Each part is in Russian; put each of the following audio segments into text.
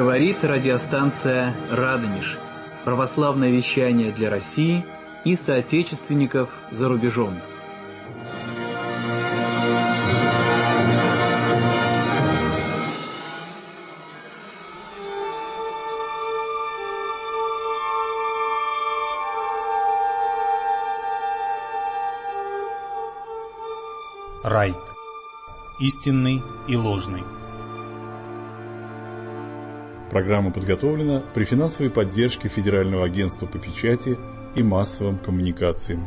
Говорит радиостанция «Радонеж». Православное вещание для России и соотечественников за рубежом. Райт. Истинный и ложный. Программа подготовлена при финансовой поддержке Федерального агентства по печати и массовым коммуникациям.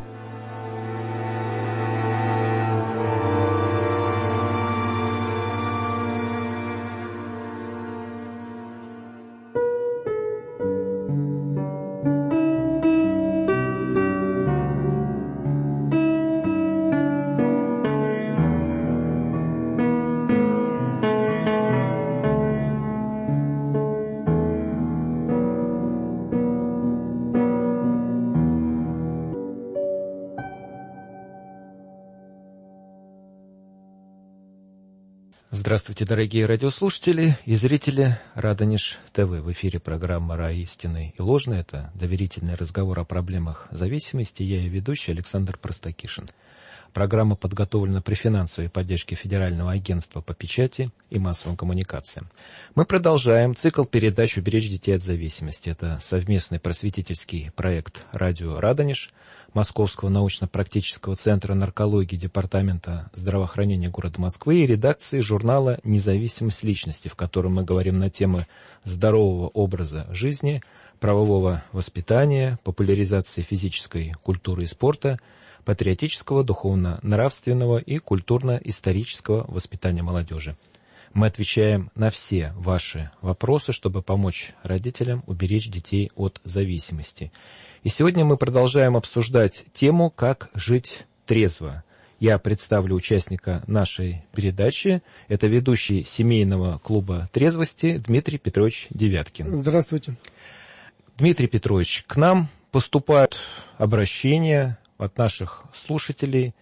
Здравствуйте, дорогие радиослушатели и зрители Радонеж ТВ. В эфире программа «Рай истинный и ложный». Это доверительный разговор о проблемах зависимости. Я и ведущий Александр Простакишин. Программа подготовлена при финансовой поддержке Федерального агентства по печати и массовым коммуникациям. Мы продолжаем цикл передач «Уберечь детей от зависимости». Это совместный просветительский проект «Радио Радонеж», Московского научно-практического центра наркологии Департамента здравоохранения города Москвы и редакции журнала «Независимость личности», в котором мы говорим на темы здорового образа жизни, правового воспитания, популяризации физической культуры и спорта, патриотического, духовно-нравственного и культурно-исторического воспитания молодежи. Мы отвечаем на все ваши вопросы, чтобы помочь родителям уберечь детей от зависимости. И сегодня мы продолжаем обсуждать тему «Как жить трезво». Я представлю участника нашей передачи. Это ведущий семейного клуба трезвости Дмитрий Петрович Девяткин. Здравствуйте. Дмитрий Петрович, к нам поступают обращения от наших слушателей.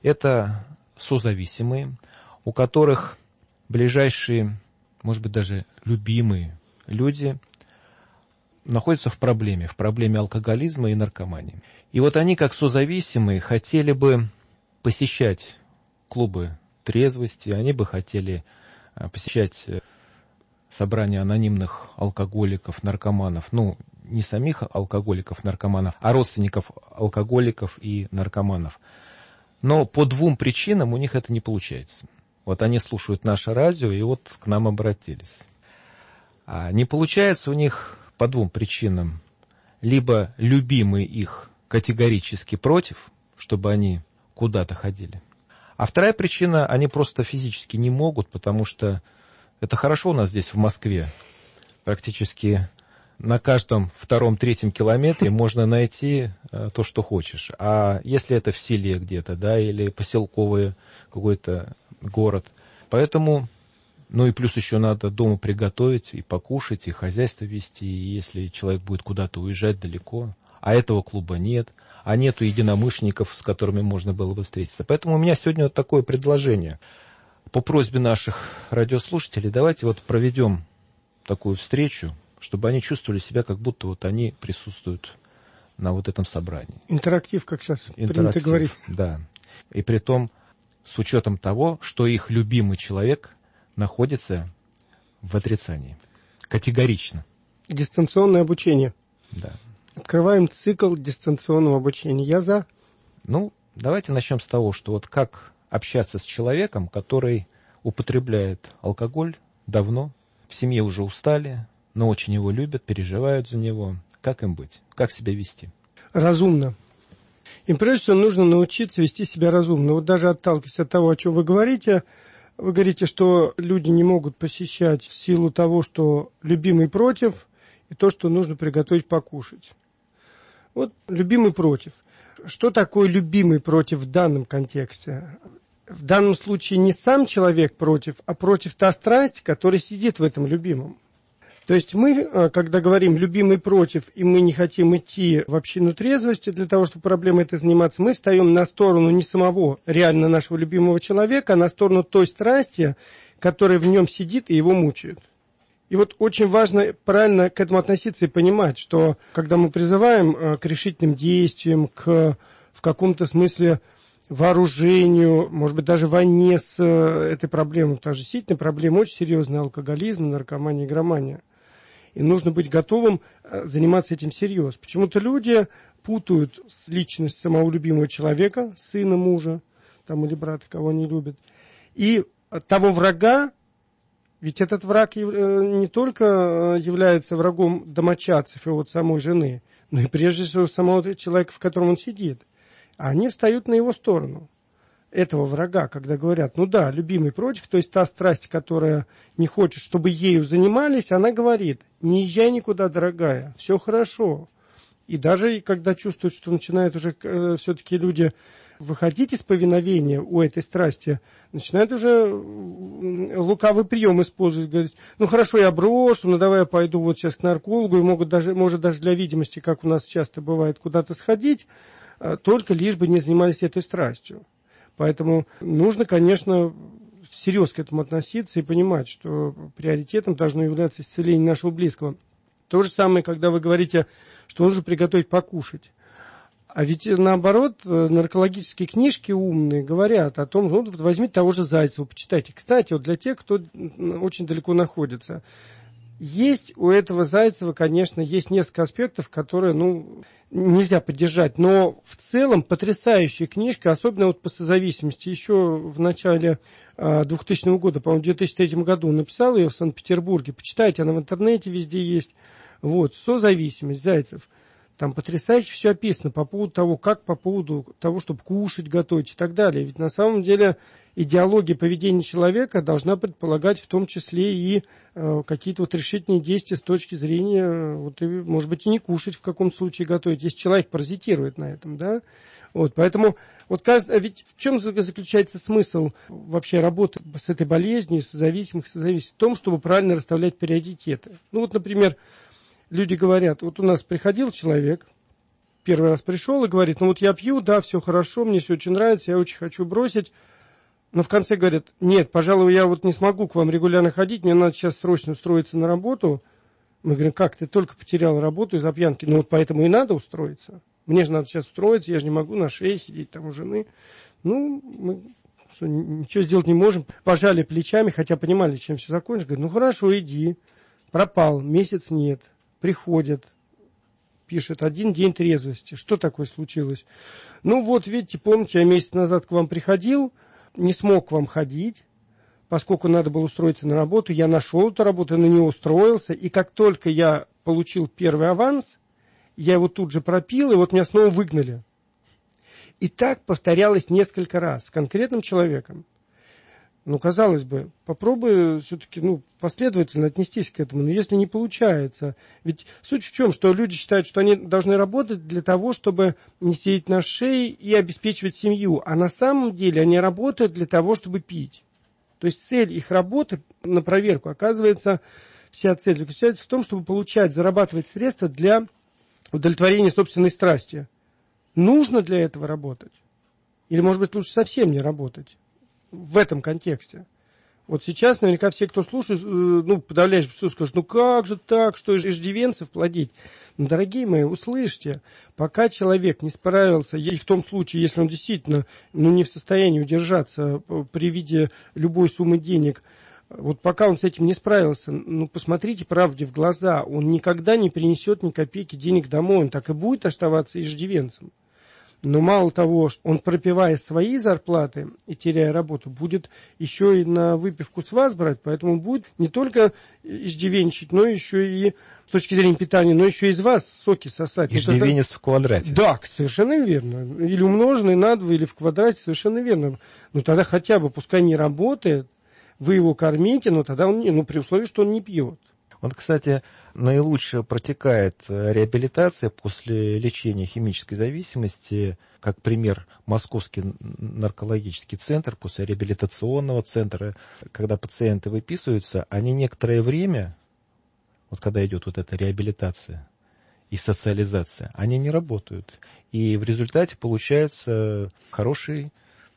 Это созависимые, у которых ближайшие, может быть, даже любимые люди находятся в проблеме алкоголизма и наркомании. И вот они, как созависимые, хотели бы посещать клубы трезвости, они бы хотели посещать собрания анонимных алкоголиков, наркоманов, не самих алкоголиков, наркоманов, а родственников алкоголиков и наркоманов. Но по двум причинам у них это не получается. Вот они слушают наше радио и вот к нам обратились. А не получается у них по двум причинам. Либо любимый их категорически против, чтобы они куда-то ходили. А вторая причина, они просто физически не могут, потому что это хорошо у нас здесь в Москве. Практически на каждом втором-третьем километре можно найти то, что хочешь. А если это в селе где-то, или поселковый какой-то город. Поэтому, и плюс еще надо дома приготовить и покушать, и хозяйство вести, и если человек будет куда-то уезжать далеко, а этого клуба нет, а нету единомышленников, с которыми можно было бы встретиться. Поэтому у меня сегодня вот такое предложение. По просьбе наших радиослушателей, давайте проведем такую встречу, чтобы они чувствовали себя, как будто они присутствуют на этом собрании. Интерактив, как сейчас принято говорить. Да. И при том, с учетом того, что их любимый человек находится в отрицании. Категорично. Дистанционное обучение. Да. Открываем цикл дистанционного обучения. Я за. Давайте начнем с того, что как общаться с человеком, который употребляет алкоголь давно, в семье уже устали, но очень его любят, переживают за него. Как им быть? Как себя вести? Разумно. Им прежде всего нужно научиться вести себя разумно. Даже отталкиваясь от того, о чем вы говорите, что люди не могут посещать в силу того, что любимый против, и то, что нужно приготовить покушать. Любимый против. Что такое любимый против в данном контексте? В данном случае не сам человек против, а против та страсть, которая сидит в этом любимом. То есть мы, когда говорим «любимый против», и мы не хотим идти в общину трезвости для того, чтобы проблемой этой заниматься, мы встаем на сторону не самого реально нашего любимого человека, а на сторону той страсти, которая в нем сидит и его мучает. И вот очень важно правильно к этому относиться и понимать, что когда мы призываем к решительным действиям, в каком-то смысле вооружению, может быть, даже войне с этой проблемой, потому что действительно проблема очень серьезная: алкоголизм, наркомания, игромания. И нужно быть готовым заниматься этим всерьез. Почему-то люди путают личность самого любимого человека, сына, мужа там, или брата, кого они любят, и того врага. Ведь этот враг не только является врагом домочадцев и вот самой жены, но и прежде всего самого человека, в котором он сидит. А они встают на его сторону, этого врага, когда говорят: ну да, любимый против, то есть та страсть, которая не хочет, чтобы ею занимались, она говорит: не езжай никуда, дорогая, все хорошо. И даже когда чувствуют, что начинают уже все-таки люди выходить из повиновения у этой страсти, начинают уже лукавый прием использовать, говорить: ну хорошо, я брошу, ну давай я пойду вот сейчас к наркологу, и может даже для видимости, как у нас часто бывает, куда-то сходить, только лишь бы не занимались этой страстью. Поэтому нужно, конечно, всерьез к этому относиться и понимать, что приоритетом должно являться исцеление нашего близкого. То же самое, когда вы говорите, что нужно приготовить покушать. А ведь наоборот, наркологические книжки умные говорят о том, ну, возьмите того же Зайцева, почитайте. Кстати, вот для тех, кто очень далеко находится, есть у этого Зайцева, конечно, есть несколько аспектов, которые, нельзя поддержать. Но в целом потрясающая книжка, особенно вот по созависимости. Еще в начале 2000 года, по-моему, в 2003 году написал ее в Санкт-Петербурге. Почитайте, она в интернете везде есть. Вот, созависимость, Зайцев. Там потрясающе все описано по поводу того, чтобы кушать, готовить и так далее. Ведь на самом деле идеология поведения человека должна предполагать в том числе и какие-то вот решительные действия с точки зрения, может быть, и не кушать в каком случае готовить, если человек паразитирует на этом, да. Вот, поэтому, ведь в чем заключается смысл вообще работы с этой болезнью, созависимых, в том, чтобы правильно расставлять приоритеты. Например, люди говорят: вот у нас приходил человек, первый раз пришел и говорит: я пью, да, все хорошо, мне все очень нравится, я очень хочу бросить. Но в конце говорят: нет, пожалуй, я не смогу к вам регулярно ходить, мне надо сейчас срочно устроиться на работу. Мы говорим: как, ты только потерял работу из-за пьянки? Поэтому и надо устроиться. Мне же надо сейчас устроиться, я же не могу на шее сидеть там у жены. Мы ничего сделать не можем. Пожали плечами, хотя понимали, чем все закончится. Говорят: хорошо, иди. Пропал, месяц нет. Приходят, пишет: 1 день трезвости. Что такое случилось? Видите, помните, я месяц назад к вам приходил, не смог к вам ходить, поскольку надо было устроиться на работу. Я нашел эту работу, на нее устроился, и как только я получил первый аванс, я его тут же пропил, и меня снова выгнали. И так повторялось несколько раз с конкретным человеком. Казалось бы, попробуй все-таки последовательно отнестись к этому. Но если не получается, ведь суть в чем, что люди считают, что они должны работать для того, чтобы не сидеть на шее и обеспечивать семью. А на самом деле они работают для того, чтобы пить. То есть цель их работы, на проверку, оказывается, вся цель заключается в том, чтобы зарабатывать средства для удовлетворения собственной страсти. Нужно для этого работать? Или, может быть, лучше совсем не работать? В этом контексте. Сейчас наверняка все, кто слушает, подавляющее большинство скажут: как же так, что иждивенцев плодить? Дорогие мои, услышьте, пока человек не справился, и в том случае, если он действительно не в состоянии удержаться при виде любой суммы денег, пока он с этим не справился, посмотрите правде в глаза, он никогда не принесет ни копейки денег домой, он так и будет оставаться иждивенцем. Но мало того, он, пропивая свои зарплаты и теряя работу, будет еще и на выпивку с вас брать, поэтому будет не только иждивенчить, но еще и с точки зрения питания, но еще из вас соки сосать. Иждивенец в квадрате. Да, совершенно верно. Или умноженный на 2, или в квадрате, совершенно верно. Тогда хотя бы, пускай не работает, вы его кормите, но тогда он, при условии, что он не пьет. Кстати, наилучше протекает реабилитация после лечения химической зависимости, как пример, Московский наркологический центр, после реабилитационного центра, когда пациенты выписываются, они некоторое время, когда идет эта реабилитация и социализация, они не работают. И в результате получается хороший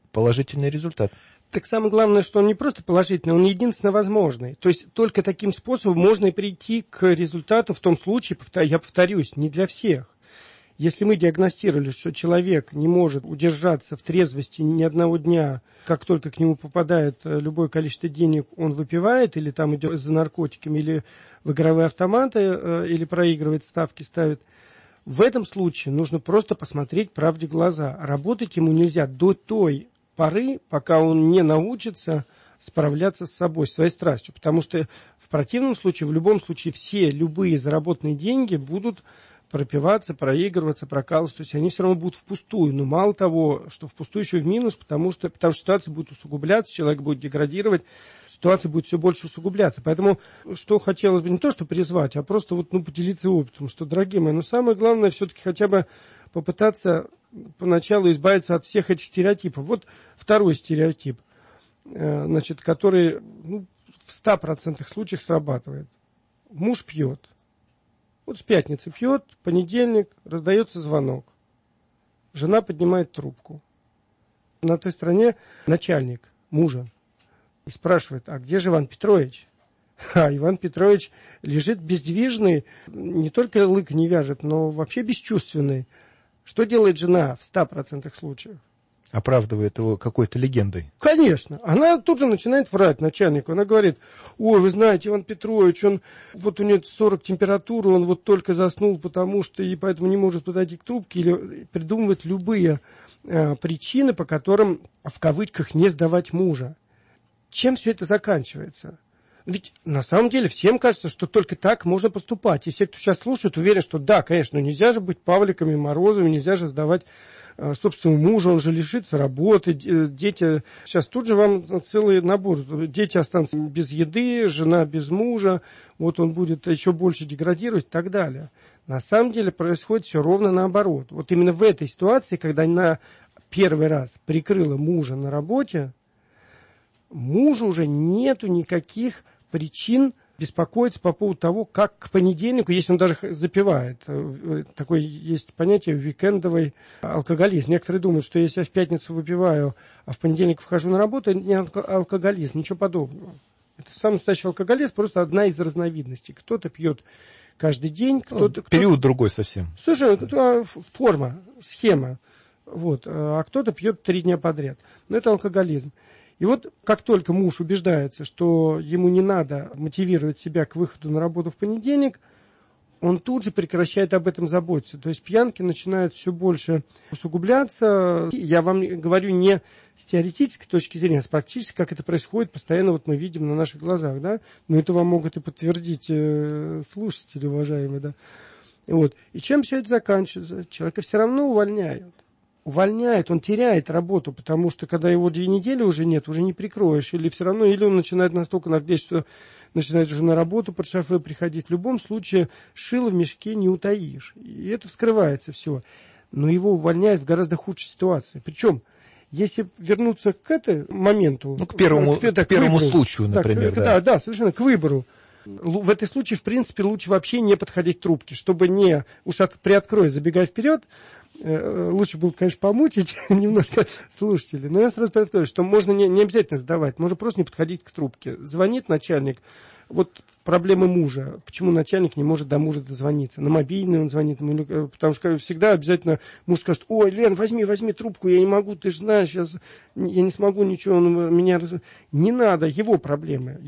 положительный результат. Так самое главное, что он не просто положительный, он единственно возможный. То есть только таким способом можно и прийти к результату в том случае, я повторюсь, не для всех. Если мы диагностировали, что человек не может удержаться в трезвости ни одного дня, как только к нему попадает любое количество денег, он выпивает, или там идет за наркотиками, или в игровые автоматы, или проигрывает, ставки ставит, в этом случае нужно просто посмотреть правде в глаза. Работать ему нельзя до той поры, пока он не научится справляться с собой, своей страстью. Потому что в противном случае, в любом случае, все любые заработанные деньги будут пропиваться, проигрываться, прокалываться. То есть они все равно будут впустую. Но мало того, что впустую, еще и в минус, потому что ситуация будет усугубляться, человек будет деградировать, ситуация будет все больше усугубляться. Поэтому, что хотелось бы не то, что призвать, а просто поделиться опытом, что, дорогие мои, самое главное все-таки хотя бы попытаться поначалу избавиться от всех этих стереотипов. Вот второй стереотип, который в 100% случаях срабатывает. Муж пьет. Вот с пятницы пьет, понедельник, раздается звонок. Жена поднимает трубку. На той стороне начальник мужа и спрашивает: а где же Иван Петрович? А Иван Петрович лежит бездвижный, не только лык не вяжет, но вообще бесчувственный. Что делает жена в 100% случаев? Оправдывает его какой-то легендой. Конечно. Она тут же начинает врать начальнику. Она говорит: ой, вы знаете, Иван Петрович, у него 40 температуры, он только заснул, потому что и поэтому не может подойти к трубке, или придумывает любые причины, по которым, в кавычках, не сдавать мужа. Чем все это заканчивается? Ведь на самом деле всем кажется, что только так можно поступать. И все, кто сейчас слушает, уверен, что да, конечно, нельзя же быть Павликами, Морозовыми, нельзя же сдавать собственному мужу, он же лишится работы, дети... Сейчас тут же вам целый набор. Дети останутся без еды, жена без мужа, он будет еще больше деградировать и так далее. На самом деле происходит все ровно наоборот. Вот именно в этой ситуации, когда она первый раз прикрыла мужа на работе, мужу уже нету никаких причин беспокоиться по поводу того, как к понедельнику, если он даже запивает. Такое есть понятие уикендовый алкоголизм. Некоторые думают, что если я в пятницу выпиваю, а в понедельник вхожу на работу, это не алкоголизм, ничего подобного. Это самый настоящий алкоголизм, просто одна из разновидностей. Кто-то пьет каждый день, период другой совсем. Совершенно, форма, схема. А кто-то пьет 3 дня подряд. Но это алкоголизм. И как только муж убеждается, что ему не надо мотивировать себя к выходу на работу в понедельник, он тут же прекращает об этом заботиться. То есть пьянки начинают все больше усугубляться. Я вам говорю не с теоретической точки зрения, а с практической, как это происходит, постоянно мы видим на наших глазах. Да? Но это вам могут и подтвердить слушатели, уважаемые. Да? И чем все это заканчивается? Человека все равно увольняют. Он теряет работу, потому что когда его 2 недели уже нет, уже не прикроешь, или все равно, или он начинает настолько наглеть, что начинает уже на работу под шофе приходить. В любом случае, шило в мешке не утаишь, и это вскрывается все. Но его увольняют в гораздо худшей ситуации. Причем, если вернуться к этому моменту... к первому случаю, например. Да, совершенно, к выбору. В этом случае, в принципе, лучше вообще не подходить к трубке, чтобы не... приоткрой, забегай вперед, лучше было, конечно, помучить немножко слушателей, но я сразу приоткрою, что можно не обязательно сдавать, можно просто не подходить к трубке. Звонит начальник, проблемы мужа, почему начальник не может до мужа дозвониться, на мобильный он звонит, потому что всегда обязательно муж скажет: ой, Лен, возьми трубку, я не могу, ты же знаешь, я не смогу ничего, он меня... Не надо, его проблемы,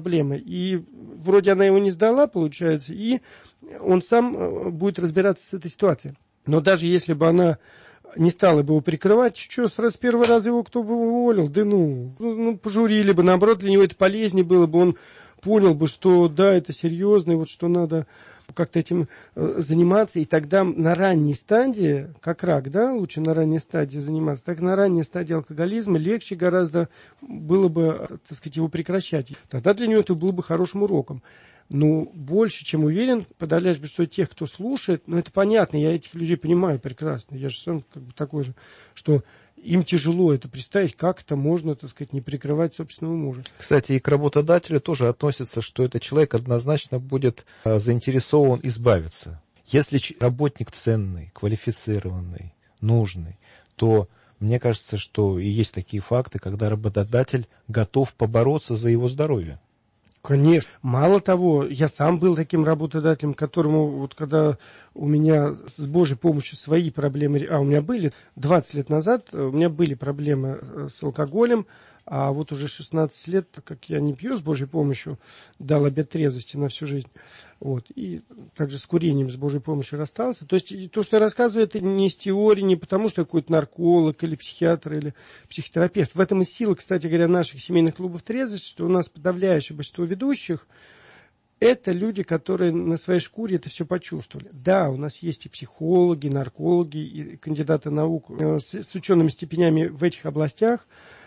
и вроде она его не сдала, получается, и он сам будет разбираться с этой ситуацией. Но даже если бы она не стала бы его прикрывать, с первого раза его кто бы уволил? Да пожурили бы, наоборот, для него это полезнее было бы, он понял бы, что да, это серьезно, и что надо как-то этим заниматься, и тогда на ранней стадии, как рак, да, лучше на ранней стадии заниматься, так на ранней стадии алкоголизма легче гораздо было бы, его прекращать. Тогда для него это было бы хорошим уроком. Больше, чем уверен, подавляющее большинство тех, кто слушает, это понятно, я этих людей понимаю прекрасно, я же сам такой же, что им тяжело это представить, как это можно, не прикрывать собственного мужа. Кстати, и к работодателю тоже относится, что этот человек однозначно будет заинтересован избавиться. Если работник ценный, квалифицированный, нужный, то Мне кажется, что и есть такие факты, когда работодатель готов побороться за его здоровье. Конечно. Мало того, я сам был таким работодателем, которому, вот когда у меня с Божьей помощью свои проблемы, у меня были 20 лет назад, у меня были проблемы с алкоголем, а вот уже 16 лет, так как я не пью с Божьей помощью, дал обет трезвости на всю жизнь. Вот. И также с курением с Божьей помощью расстался. То есть то, что я рассказываю, это не из теории, не потому что я какой-то нарколог или психиатр или психотерапевт. В этом и сила, кстати говоря, наших семейных клубов трезвости, что у нас подавляющее большинство ведущих это люди, которые на своей шкуре это все почувствовали. Да, у нас есть и психологи, и наркологи, и кандидаты наук с учеными степенями в этих областях,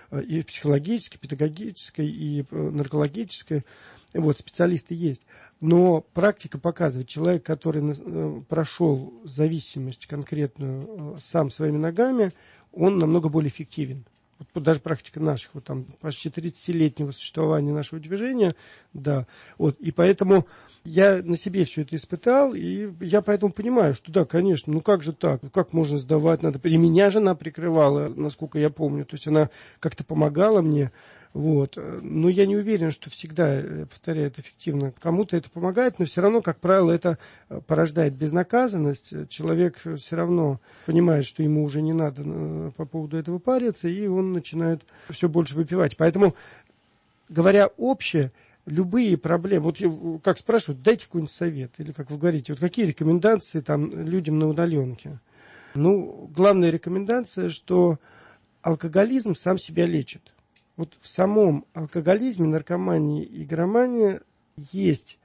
и психологической, педагогической, и наркологической. Вот, специалисты есть. Но практика показывает, человек, который прошел зависимость конкретную сам своими ногами, он намного более эффективен. Вот даже практика наших, вот там почти 30-летнего существования нашего движения, да, вот, и поэтому я на себе все это испытал, и я поэтому понимаю, что да, конечно, ну как же так, как можно сдавать, надо, и меня жена прикрывала, насколько я помню, то есть она как-то помогала мне, вот, но я не уверен, что всегда, повторяю, это эффективно, кому-то это помогает, но все равно, как правило, это порождает безнаказанность, человек все равно понимает, что ему уже не надо по поводу этого париться, и он начинает все больше выпивать, поэтому, говоря общее, любые проблемы, вот как спрашивают, дайте какой-нибудь совет, или как вы говорите, вот какие рекомендации там людям на удаленке? Ну, главная рекомендация, что алкоголизм сам себя лечит. Вот в самом алкоголизме, наркомании и игромании есть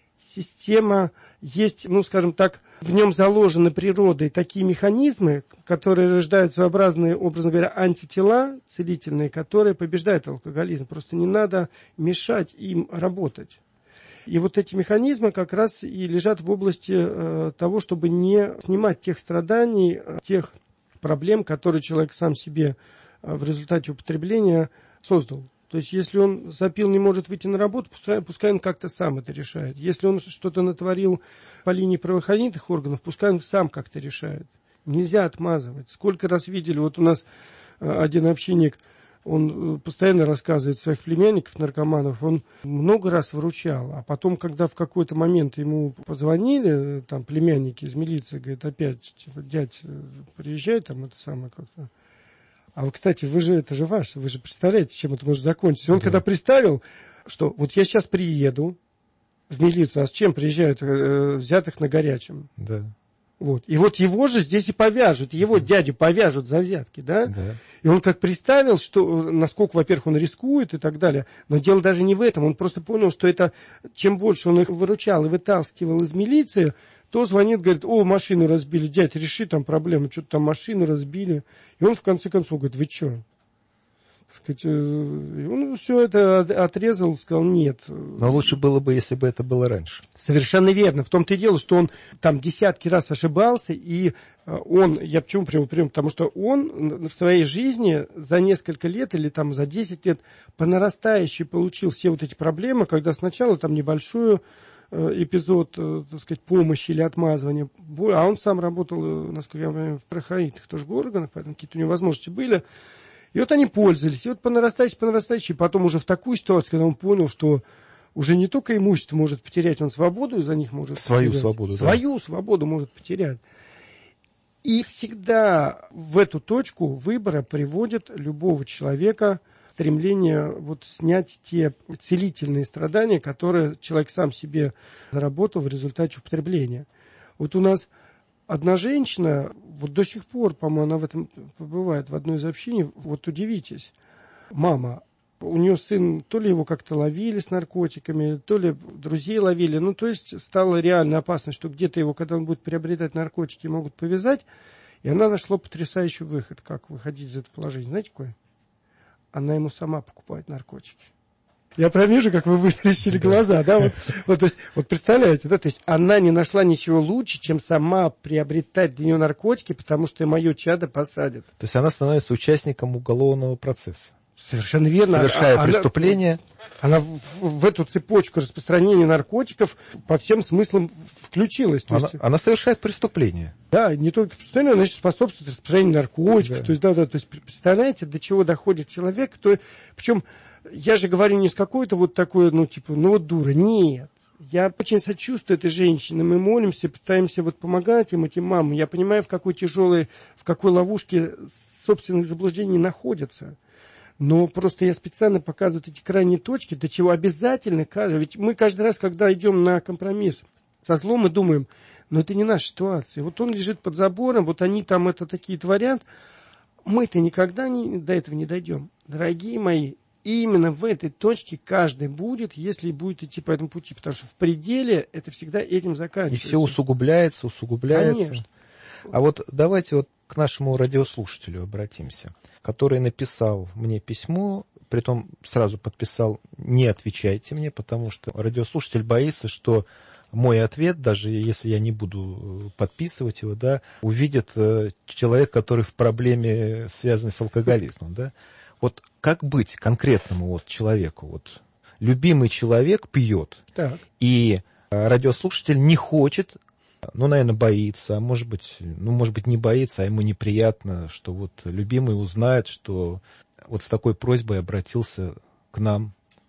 система, есть, ну, скажем так, в нем заложены природой такие механизмы, которые рождают своеобразные, образно говоря, антитела целительные, которые побеждают алкоголизм. Просто не надо мешать им работать. И вот эти механизмы как раз и лежат в области того, чтобы не снимать тех страданий, тех проблем, которые человек сам себе в результате употребления создал. То есть, если он запил, не может выйти на работу, пускай он как-то сам это решает. Если он что-то натворил по линии правоохранительных органов, пускай он сам как-то решает. Нельзя отмазывать. Сколько раз видели, вот у нас один общинник, он постоянно рассказывает своих племянников, наркоманов, он много раз выручал, а потом, когда в какой-то момент ему позвонили, там, племянники из милиции, говорят, опять, типа, дядь, приезжай, там, это самое как-то. А вы, кстати, это же ваше, вы же представляете, чем это может закончиться. Он когда представил, что вот я сейчас приеду в милицию, а с чем приезжают взятых на горячем? Да. Вот. И вот его же здесь и повяжут, его дядю повяжут за взятки, да? И он как представил, что, насколько, во-первых, он рискует и так далее, но дело даже не в этом, он просто понял, что это, чем больше он их выручал и вытаскивал из милиции, то звонит, говорит, машину разбили, дядь, реши там проблему, что-то там машину разбили. И он в конце концов говорит, вы что? И он все это отрезал, сказал, нет. Но лучше было бы, если бы это было раньше. Совершенно верно. В том-то и дело, что он там десятки раз ошибался, и я почему привел пример? Потому что он в своей жизни за несколько лет или там за 10 лет по нарастающей получил все вот эти проблемы, когда сначала там небольшую эпизод, так сказать, помощи или отмазывания, а он сам работал, насколько я понимаю, в правоохранительных тоже органах, поэтому какие-то у него возможности были. И вот они пользовались, и вот по нарастающей, потом уже в такую ситуацию, когда он понял, что уже не только имущество может потерять, он свободу из-за них может свою потерять. Свободу, свою свободу может потерять. И всегда в эту точку выбора приводит любого человека стремление вот снять те целительные страдания, которые человек сам себе заработал в результате употребления. Вот у нас одна женщина, вот до сих пор, по-моему, она в этом побывает в одной из общин, вот удивитесь, мама, у нее сын, то ли его как-то ловили с наркотиками, то ли друзей ловили, ну, то есть стало реально опасно, что где-то его, когда он будет приобретать наркотики, могут повязать, и она нашла потрясающий выход, как выходить из этого положения. Знаете, какой? Она ему сама покупает наркотики. Я прям вижу, как вы вытаращили глаза, да, то есть, вот представляете, да, то есть она не нашла ничего лучше, чем сама приобретать для нее наркотики, потому что мое чадо посадят. То есть она становится участником уголовного процесса. Совершенно верно. совершая преступление. Она в эту цепочку распространения наркотиков по всем смыслам включилась. Она совершает преступление. Да, не только преступление, она еще способствует распространению наркотиков. Да. То есть, представляете, до чего доходит человек, причем я же говорю не с какой-то вот такой, вот дура. Нет. Я очень сочувствую этой женщине. Мы молимся, пытаемся вот помогать им, этим мамам. Я понимаю, в какой ловушке собственных заблуждений находятся. Но просто я специально показываю эти крайние точки, до чего обязательно, ведь мы каждый раз, когда идем на компромисс со злом, мы думаем, это не наша ситуация. Вот он лежит под забором, вот они там такие творят. Мы-то никогда до этого не дойдем. Дорогие мои, именно в этой точке каждый будет, если будет идти по этому пути. Потому что в пределе это всегда этим заканчивается. И все усугубляется. Конечно. А вот давайте к нашему радиослушателю обратимся, который написал мне письмо, притом сразу подписал «не отвечайте мне», потому что радиослушатель боится, что мой ответ, даже если я не буду подписывать его, увидит человек, который в проблеме, связанной с алкоголизмом. Вот как быть конкретному человеку? Любимый человек пьет, так. И радиослушатель не хочет, наверное, боится, а может быть, не боится, а ему неприятно, что любимый узнает, что с такой просьбой обратился к нам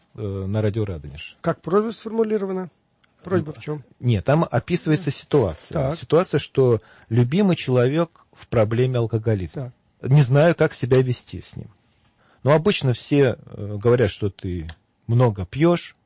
на радио Радонеж. Как просьба сформулирована? Просьба в чем? Нет, там описывается ситуация. Так. Ситуация, что любимый человек в проблеме алкоголизма. Так. Не знаю, как себя вести с ним. Но обычно все говорят, что ты много пьешь,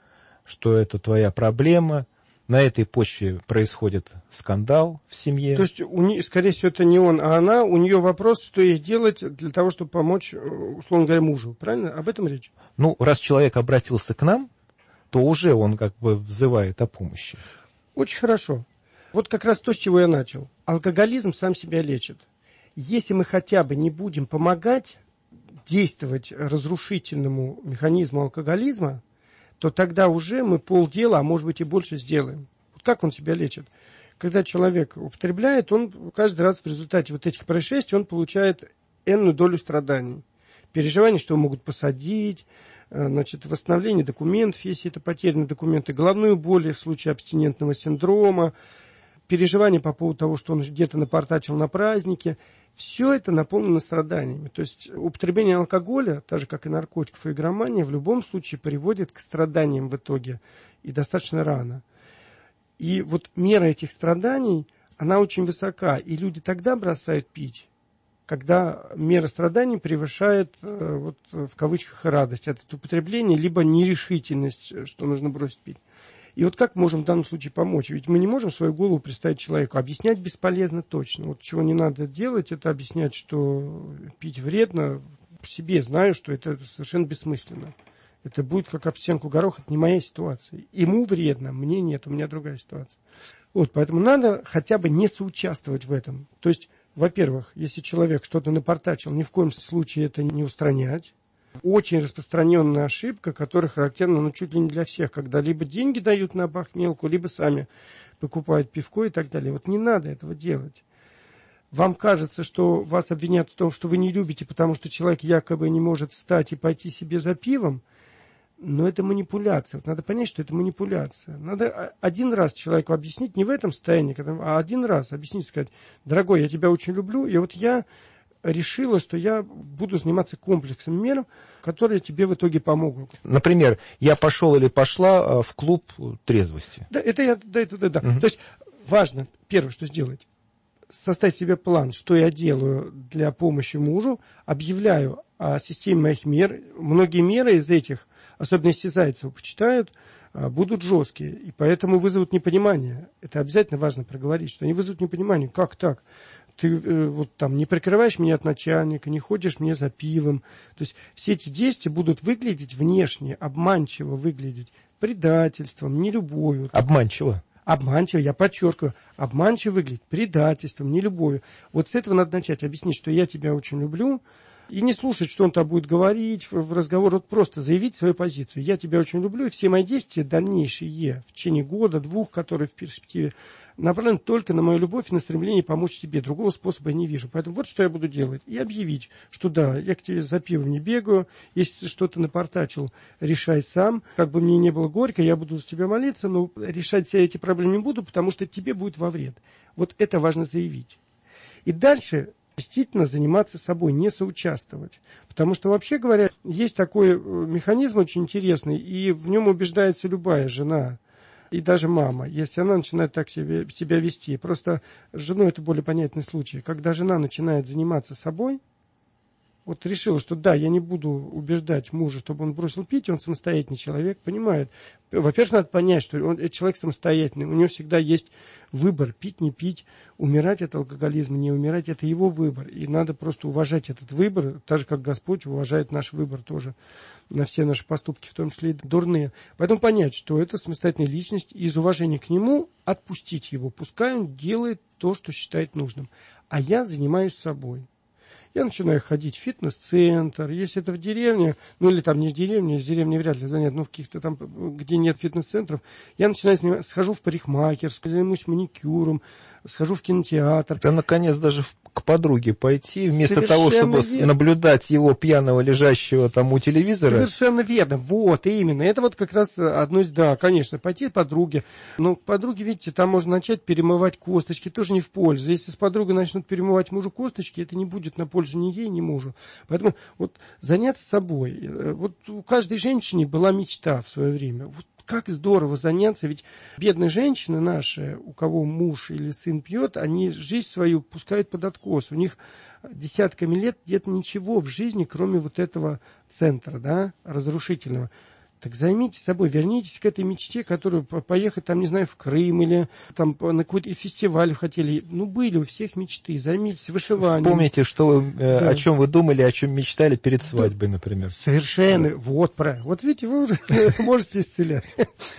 что это твоя проблема. На этой почве происходит скандал в семье. То есть, скорее всего, это не он, а она. У нее вопрос, что ей делать для того, чтобы помочь, условно говоря, мужу. Правильно? Об этом речь? Раз человек обратился к нам, то уже он взывает о помощи. Очень хорошо. Вот как раз то, с чего я начал. Алкоголизм сам себя лечит. Если мы хотя бы не будем помогать действовать разрушительному механизму алкоголизма, то тогда уже мы полдела, а может быть и больше сделаем. Как он себя лечит? Когда человек употребляет, он каждый раз в результате этих происшествий он получает энную долю страданий. Переживаний, что его могут посадить, восстановление документов, если это потерянные документы, головную боль в случае абстинентного синдрома, переживания по поводу того, что он где-то напортачил на празднике. Все это наполнено страданиями. То есть употребление алкоголя, так же как и наркотиков и игромания, в любом случае приводит к страданиям в итоге. И достаточно рано. И мера этих страданий, она очень высока. И люди тогда бросают пить, когда мера страданий превышает, в кавычках, радость от употребления, либо нерешительность, что нужно бросить пить. И как можем в данном случае помочь? Ведь мы не можем свою голову представить человеку. Объяснять бесполезно точно. Чего не надо делать, это объяснять, что пить вредно. По себе знаю, что это совершенно бессмысленно. Это будет как об стенку гороха. Это не моя ситуация. Ему вредно, мне нет, у меня другая ситуация. Поэтому надо хотя бы не соучаствовать в этом. То есть, во-первых, если человек что-то напортачил, ни в коем случае это не устранять. Очень распространенная ошибка, которая характерна чуть ли не для всех, когда либо деньги дают на бахмелку, либо сами покупают пивко и так далее. Не надо этого делать. Вам кажется, что вас обвинят в том, что вы не любите, потому что человек якобы не может встать и пойти себе за пивом, но это манипуляция. Надо понять, что это манипуляция. Надо один раз человеку объяснить, не в этом состоянии, а один раз объяснить, сказать: дорогой, я тебя очень люблю, и я решила, что я буду заниматься комплексом мер, которые тебе в итоге помогут. Например, я пошел или пошла в клуб трезвости. Да. Угу. То есть важно, первое, что сделать, составить себе план, что я делаю для помощи мужу, объявляю о системе моих мер. Многие меры из этих, особенно если зайцев почитают, будут жесткие, и поэтому вызовут непонимание. Это обязательно важно проговорить, что они вызовут непонимание. Как так? Ты не прикрываешь меня от начальника, не ходишь мне за пивом. То есть все эти действия будут выглядеть внешне, обманчиво выглядеть, предательством, нелюбовью. Обманчиво? Обманчиво, я подчеркиваю, обманчиво выглядит, предательством, нелюбовью. С этого надо начать, объяснить, что я тебя очень люблю, И не слушать, что он там будет говорить в разговор, вот просто заявить свою позицию. Я тебя очень люблю, и все мои действия дальнейшие, в течение года, 2, которые в перспективе, направлены только на мою любовь и на стремление помочь тебе. Другого способа я не вижу. Поэтому вот что я буду делать. И объявить, что да, я к тебе за пивом не бегаю, если ты что-то напортачил, решай сам. Как бы мне не было горько, я буду за тебя молиться, но решать все эти проблемы не буду, потому что тебе будет во вред. Вот это важно заявить. И дальше действительно заниматься собой, не соучаствовать. Потому что, вообще говоря, есть такой механизм очень интересный, и в нем убеждается любая жена, и даже мама, если она начинает так себя вести. Просто с женой это более понятный случай. Когда жена начинает заниматься собой, вот решила, что да, я не буду убеждать мужа, чтобы он бросил пить, он самостоятельный человек, понимает. Во-первых, надо понять, что это человек самостоятельный, у него всегда есть выбор, пить, не пить, умирать от алкоголизма, не умирать, это его выбор. И надо просто уважать этот выбор, так же, как Господь уважает наш выбор тоже на все наши поступки, в том числе и дурные. Поэтому понять, что это самостоятельная личность, и из уважения к нему отпустить его, пускай он делает то, что считает нужным. А я занимаюсь собой. Я начинаю ходить в фитнес-центр, если это в деревне, ну или там не в деревне вряд ли занят, но в каких-то там, где нет фитнес-центров, я начинаю схожу в парикмахерскую, займусь маникюром, схожу в кинотеатр. Да, наконец, даже к подруге пойти, вместо того, чтобы наблюдать его пьяного, лежащего там у телевизора. Совершенно верно, вот, именно. Это вот как раз одно из, да, конечно, пойти к подруге. Но к подруге, видите, там можно начать перемывать косточки, тоже не в пользу. Если с подругой начнут перемывать мужу косточки, это не будет на пользу ни ей, ни мужу. Поэтому вот заняться собой. Вот у каждой женщины была мечта в свое время. Вот как здорово заняться, ведь бедные женщины наши, у кого муж или сын пьет, они жизнь свою пускают под откос. У них десятками лет нет ничего в жизни, кроме вот этого центра, да, разрушительного. Так займитесь собой, вернитесь к этой мечте, которую поехать, там, не знаю, в Крым или там на какой-то фестиваль хотели. Ну, были у всех мечты, займитесь вышиванием. Вспомните, что да. О чем вы думали, о чем мечтали перед свадьбой, например. Совершенно, вот правильно. Вот видите, вы уже можете исцелять.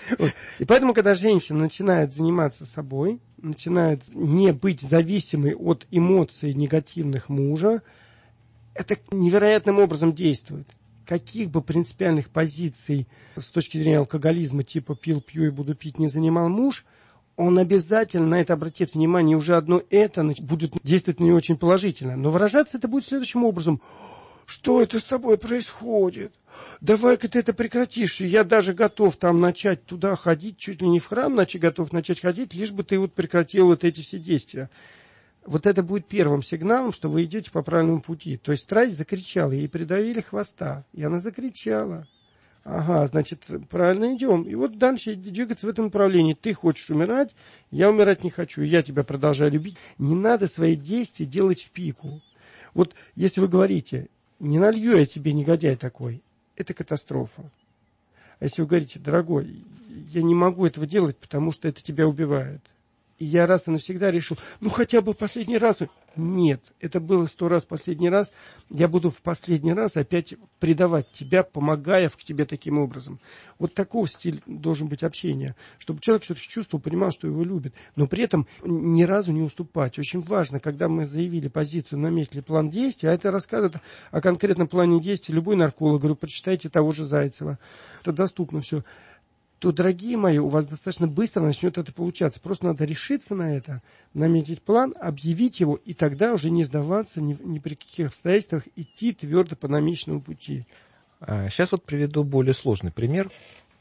И поэтому, когда женщина начинает заниматься собой, начинает не быть зависимой от эмоций негативных мужа, это невероятным образом действует. Каких бы принципиальных позиций с точки зрения алкоголизма, типа пил, пью и буду пить, не занимал муж, он обязательно на это обратит внимание, и уже одно это будет действовать на него очень положительно. Но выражаться это будет следующим образом. Что это с тобой происходит? Давай-ка ты это прекратишь. Я даже готов там начать туда ходить, чуть ли не в храм готов начать ходить, лишь бы ты вот прекратил вот эти все действия. Вот это будет первым сигналом, что вы идете по правильному пути. То есть страсть закричала, ей придавили хвоста, и она закричала. Ага, значит, правильно идем. И вот дальше двигаться в этом направлении. Ты хочешь умирать, я умирать не хочу, я тебя продолжаю любить. Не надо свои действия делать в пику. Вот если вы говорите, не налью я тебе, негодяй такой, это катастрофа. А если вы говорите, дорогой, я не могу этого делать, потому что это тебя убивает. И я раз и навсегда решил, ну хотя бы последний раз. Нет, это было 100 раз последний раз. Я буду в последний раз опять предавать тебя, помогая к тебе таким образом. Вот таков стиль должен быть общения. Чтобы человек все-таки чувствовал, понимал, что его любят. Но при этом ни разу не уступать. Очень важно, когда мы заявили позицию, наметили план действий, а это рассказывает о конкретном плане действий любой нарколог. Говорю, почитайте того же Зайцева. Это доступно все. То, дорогие мои, у вас достаточно быстро начнет это получаться. Просто надо решиться на это, наметить план, объявить его, и тогда уже не сдаваться ни при каких обстоятельствах, идти твердо по намеченному пути. Сейчас вот приведу более сложный пример,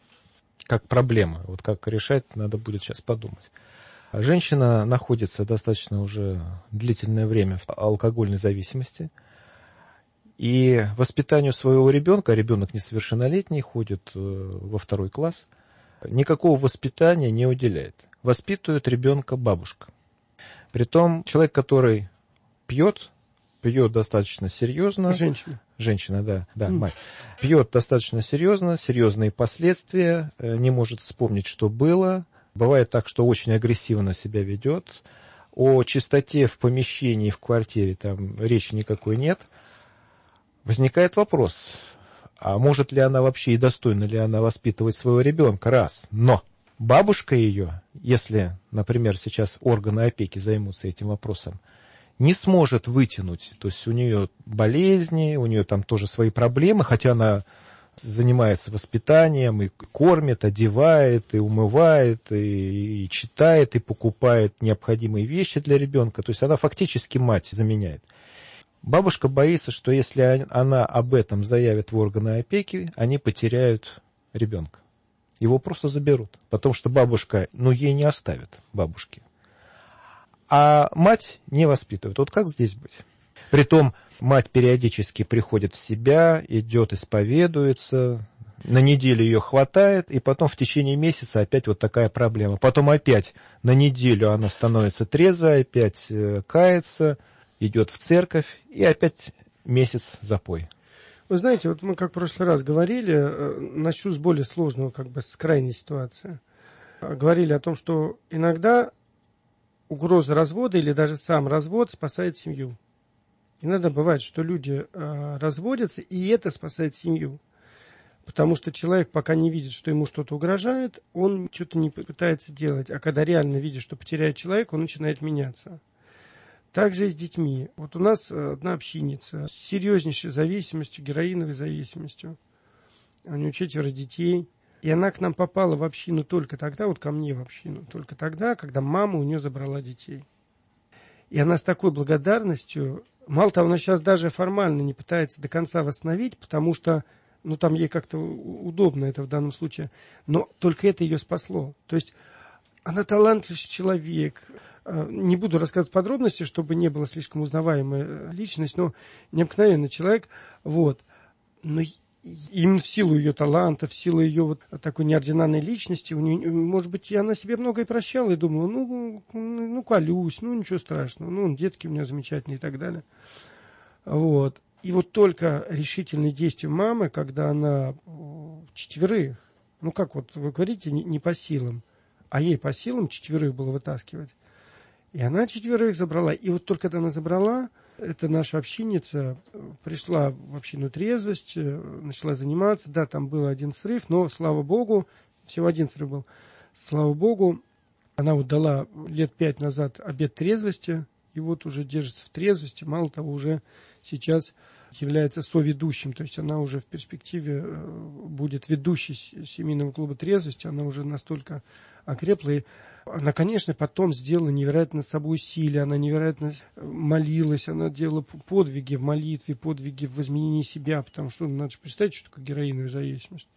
как проблема. Вот как решать, надо будет сейчас подумать. Женщина находится достаточно уже длительное время в алкогольной зависимости. И воспитанию своего ребенка, ребенок несовершеннолетний, ходит во 2 класс, никакого воспитания не уделяет. Воспитывает ребенка бабушка. Притом человек, который пьет достаточно серьезно. Женщина, да, мать. Пьет достаточно серьезно, серьезные последствия, не может вспомнить, что было. Бывает так, что очень агрессивно себя ведет. О чистоте в помещении, в квартире там речи никакой нет. Возникает вопрос, а может ли она вообще и достойна ли она воспитывать своего ребенка? Раз. Но бабушка ее, если, например, сейчас органы опеки займутся этим вопросом, не сможет вытянуть. То есть у нее болезни, у нее там тоже свои проблемы, хотя она занимается воспитанием, и кормит, одевает, и умывает, и читает, и покупает необходимые вещи для ребенка. То есть она фактически мать заменяет. Бабушка боится, что если она об этом заявит в органы опеки, они потеряют ребенка. Его просто заберут, потому что бабушка, ей не оставят, бабушки. А мать не воспитывает. Вот как здесь быть? Притом мать периодически приходит в себя, идет, исповедуется, на неделю ее хватает, и потом в течение месяца опять вот такая проблема. Потом опять на неделю она становится трезвой, опять кается, идет в церковь, и опять месяц запой. Вы знаете, вот мы как в прошлый раз говорили, начну с более сложного, с крайней ситуации. Говорили о том, что иногда угроза развода или даже сам развод спасает семью. Иногда бывает, что люди разводятся, и это спасает семью. Потому что человек пока не видит, что ему что-то угрожает, он что-то не пытается делать. А когда реально видит, что потеряет человека, он начинает меняться. Также и с детьми. Вот у нас одна общинница с серьезнейшей зависимостью, героиновой зависимостью. У нее 4 детей. И она к нам попала в общину только тогда, вот ко мне в общину, только тогда, когда мама у нее забрала детей. И она с такой благодарностью, мало того, она сейчас даже формально не пытается до конца восстановить, потому что, там ей как-то удобно это в данном случае, но только это ее спасло. То есть она талантливый человек. Не буду рассказывать подробности, чтобы не было слишком узнаваемая личность, но необыкновенный человек. Вот. Но именно в силу ее таланта, в силу ее вот такой неординарной личности, у нее, может быть, она себе многое прощала и думала, колюсь, ничего страшного, детки у меня замечательные и так далее. Вот. И вот только решительные действия мамы, когда она 4, как вот вы говорите, не по силам, а ей по силам 4 было вытаскивать. И она 4 забрала. И вот только когда она забрала, эта наша общинница пришла в общину трезвость, начала заниматься. Да, там был один срыв, но, слава богу, всего один срыв был. Слава богу, она вот дала лет 5 назад обет трезвости, и вот уже держится в трезвости. Мало того, уже сейчас является соведущим, то есть она уже в перспективе будет ведущей семейного клуба трезвости, она уже настолько окрепла. И она, конечно, потом сделала невероятно с собой усилия, она невероятно молилась, она делала подвиги в молитве, подвиги в изменении себя, потому что надо же представить, что такое героиновая зависимость.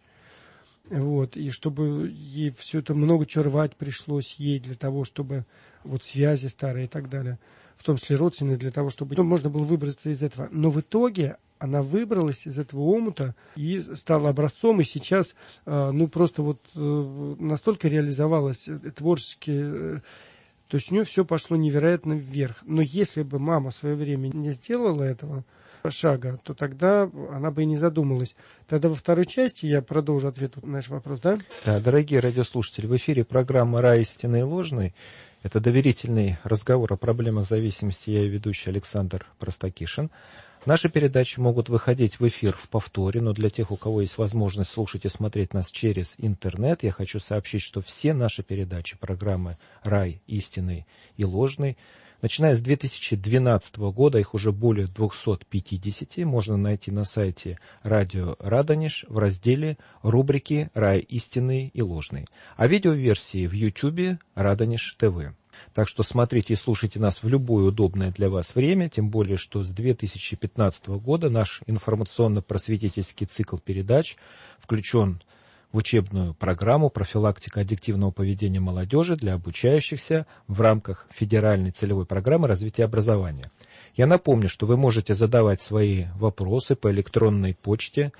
Вот, и чтобы ей все это много чего рвать пришлось ей для того, чтобы вот связи старые и так далее, в том числе родственные, для того, чтобы можно было выбраться из этого. Но в итоге она выбралась из этого омута и стала образцом, и сейчас просто вот настолько реализовалась творчески, то есть у нее все пошло невероятно вверх. Но если бы мама в свое время не сделала этого шага, то тогда она бы и не задумалась. Тогда во второй части я продолжу ответ на наш вопрос, да? Да, дорогие радиослушатели, в эфире программа «Рай истинный и ложный». Это доверительный разговор о проблемах зависимости. Я и ведущий Александр Простакишин. Наши передачи могут выходить в эфир в повторе, но для тех, у кого есть возможность слушать и смотреть нас через интернет, я хочу сообщить, что все наши передачи, программы «Рай истинный и ложный», начиная с 2012 года, их уже более 250, можно найти на сайте Радио Радонеж в разделе рубрики «Рай истинный и ложный». А видеоверсии в YouTube Радонеж ТВ. Так что смотрите и слушайте нас в любое удобное для вас время, тем более, что с 2015 года наш информационно-просветительский цикл передач включен в учебную программу «Профилактика аддиктивного поведения молодежи» для обучающихся в рамках федеральной целевой программы развития образования. Я напомню, что вы можете задавать свои вопросы по электронной почте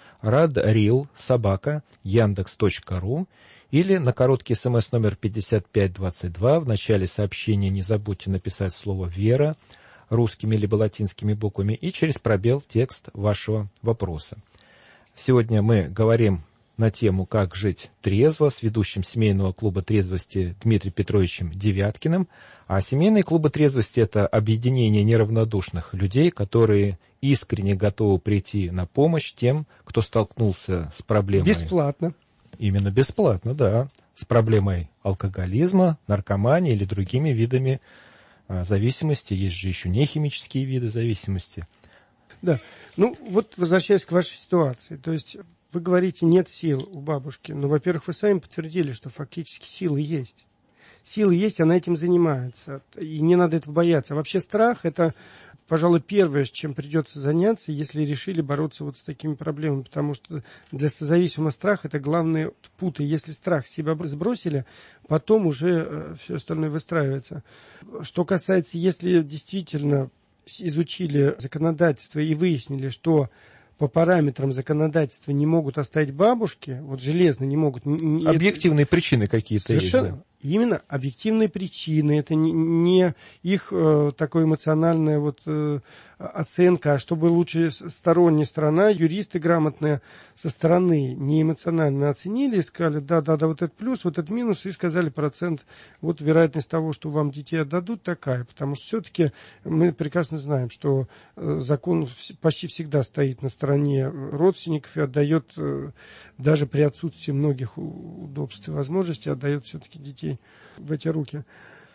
radril@yandex.ru или на короткий смс-номер 5522. В начале сообщения не забудьте написать слово «Вера» русскими либо латинскими буквами и через пробел текст вашего вопроса. Сегодня мы говорим на тему «Как жить трезво» с ведущим семейного клуба трезвости Дмитрием Петровичем Девяткиным. А семейные клубы трезвости – это объединение неравнодушных людей, которые искренне готовы прийти на помощь тем, кто столкнулся с проблемой. Бесплатно. Именно бесплатно, да. С проблемой алкоголизма, наркомании или другими видами зависимости, есть же еще нехимические виды зависимости. Да, ну вот возвращаясь к вашей ситуации, то есть вы говорите, нет сил у бабушки, но, во-первых, вы сами подтвердили, что фактически силы есть. Силы есть, она этим занимается, и не надо этого бояться. Вообще страх – это, пожалуй, первое, с чем придется заняться, если решили бороться вот с такими проблемами, потому что для созависимого страха это главные путы. Если страх себя сбросили, потом уже все остальное выстраивается. Что касается, если действительно изучили законодательство и выяснили, что по параметрам законодательства не могут оставить бабушки, вот железно не могут. Объективные причины какие-то есть. Совершенно. Да? Именно объективные причины, это не их такая эмоциональная вот, оценка, а чтобы лучше сторонняя сторона, юристы грамотные со стороны не эмоционально оценили и сказали, да, вот этот плюс, вот этот минус, и сказали процент, вот вероятность того, что вам детей отдадут, такая, потому что все-таки мы прекрасно знаем, что закон почти всегда стоит на стороне родственников и отдает, даже при отсутствии многих удобств и возможностей, отдает все-таки детей в эти руки.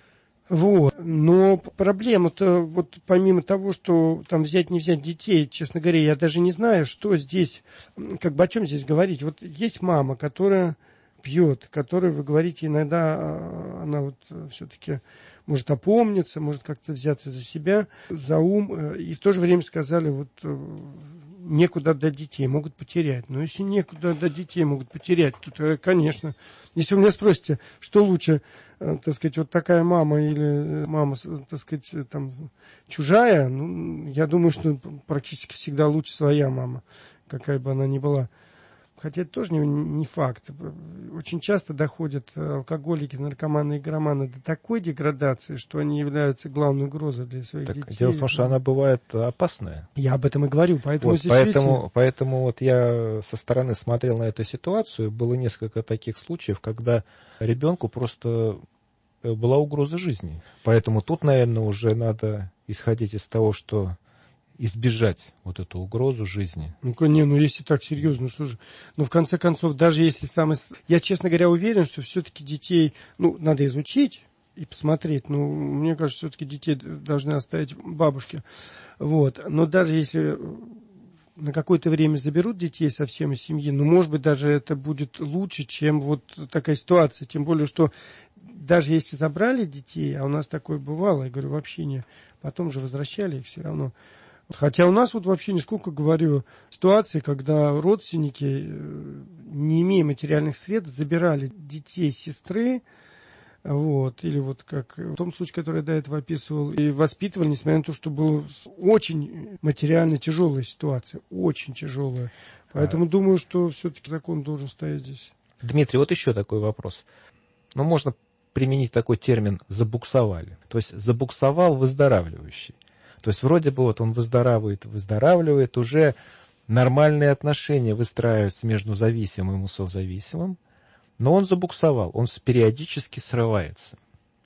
Вот. Но проблема-то, вот помимо того, что там взять, не взять детей, честно говоря, я даже не знаю, что здесь, как бы о чем здесь говорить. Вот есть мама, которая пьет, которой вы говорите, иногда она вот все-таки может опомниться, может как-то взяться за себя, за ум, и в то же время сказали, вот некуда отдать детей, могут потерять. Но если некуда отдать детей, могут потерять, то, конечно, если вы меня спросите, что лучше, так сказать, вот такая мама или мама, так сказать, там, чужая, ну, я думаю, что практически всегда лучше своя мама, какая бы она ни была. Хотя это тоже не факт. Очень часто доходят алкоголики, наркоманы и игроманы до такой деградации, что они являются главной угрозой для своих детей. Дело в том, что она бывает опасная. Я об этом и говорю. Поэтому, вот, поэтому вот я со стороны смотрел на эту ситуацию. Было несколько таких случаев, когда ребенку просто была угроза жизни. Поэтому тут, наверное, уже надо исходить из того, что избежать вот эту угрозу жизни. Ну, если так серьезно, что же. Ну, в конце концов, даже если самый... Я, честно говоря, уверен, что все-таки детей, надо изучить и посмотреть. Ну, мне кажется, все-таки детей должны оставить бабушки. Вот. Но даже если на какое-то время заберут детей совсем из семьи, может быть, даже это будет лучше, чем вот такая ситуация. Тем более, что даже если забрали детей, а у нас такое бывало, я говорю, вообще не... Потом же возвращали их все равно. Хотя у нас вот вообще нисколько, говорю, ситуации, когда родственники, не имея материальных средств, забирали детей сестры, вот, или вот как в том случае, который я до этого описывал, и воспитывали, несмотря на то, что была очень материально тяжелая ситуация, очень тяжелая. Поэтому думаю, что все-таки закон должен стоять здесь. Дмитрий, вот еще такой вопрос. Можно применить такой термин «забуксовали». То есть забуксовал выздоравливающий. То есть вроде бы вот он выздоравливает, уже нормальные отношения выстраиваются между зависимым и созависимым, но он забуксовал, он периодически срывается.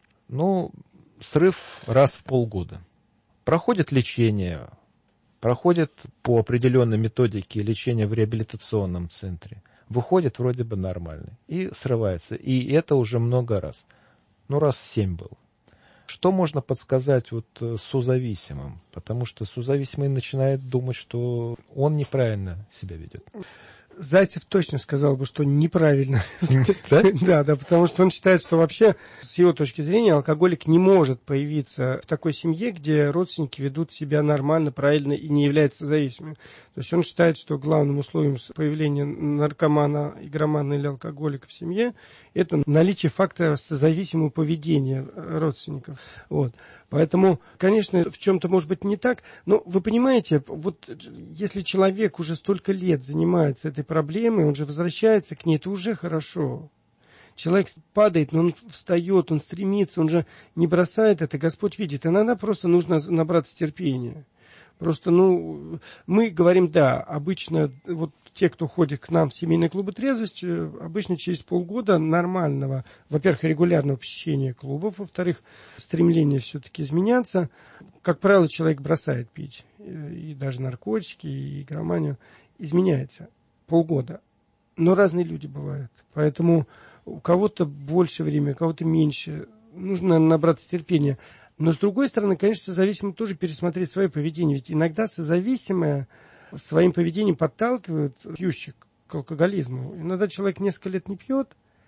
Срыв раз в полгода. Проходит лечение, проходит по определенной методике лечения в реабилитационном центре, выходит вроде бы нормально и срывается. И это уже много раз. Раз 7 было. Что можно подсказать созависимым? Потому что созависимый начинает думать, что он неправильно себя ведет. Зайцев точно сказал бы, что неправильно. Да, потому что он считает, что вообще, с его точки зрения, алкоголик не может появиться в такой семье, где родственники ведут себя нормально, правильно и не являются зависимыми. То есть он считает, что главным условием появления наркомана, игромана или алкоголика в семье – это наличие факта созависимого поведения родственников. Вот. Поэтому, конечно, в чем-то может быть не так, но вы понимаете, вот если человек уже столько лет занимается этой проблемой, он же возвращается к ней, это уже хорошо. Человек падает, но он встает, он стремится, он же не бросает это, Господь видит. Иногда просто нужно набраться терпения. Просто, мы говорим, да, обычно вот те, кто ходит к нам в семейные клубы трезвости, обычно через полгода нормального, во-первых, регулярного посещения клубов, во-вторых, стремление все-таки изменяться. Как правило, человек бросает пить, и даже наркотики, и игроманию, изменяется полгода. Но разные люди бывают, поэтому у кого-то больше времени, у кого-то меньше. Нужно набраться терпения. Но, с другой стороны, конечно, созависимым тоже пересмотреть свое поведение. Ведь иногда созависимые своим поведением подталкивают пьющих к алкоголизму. Иногда человек несколько лет не пьет,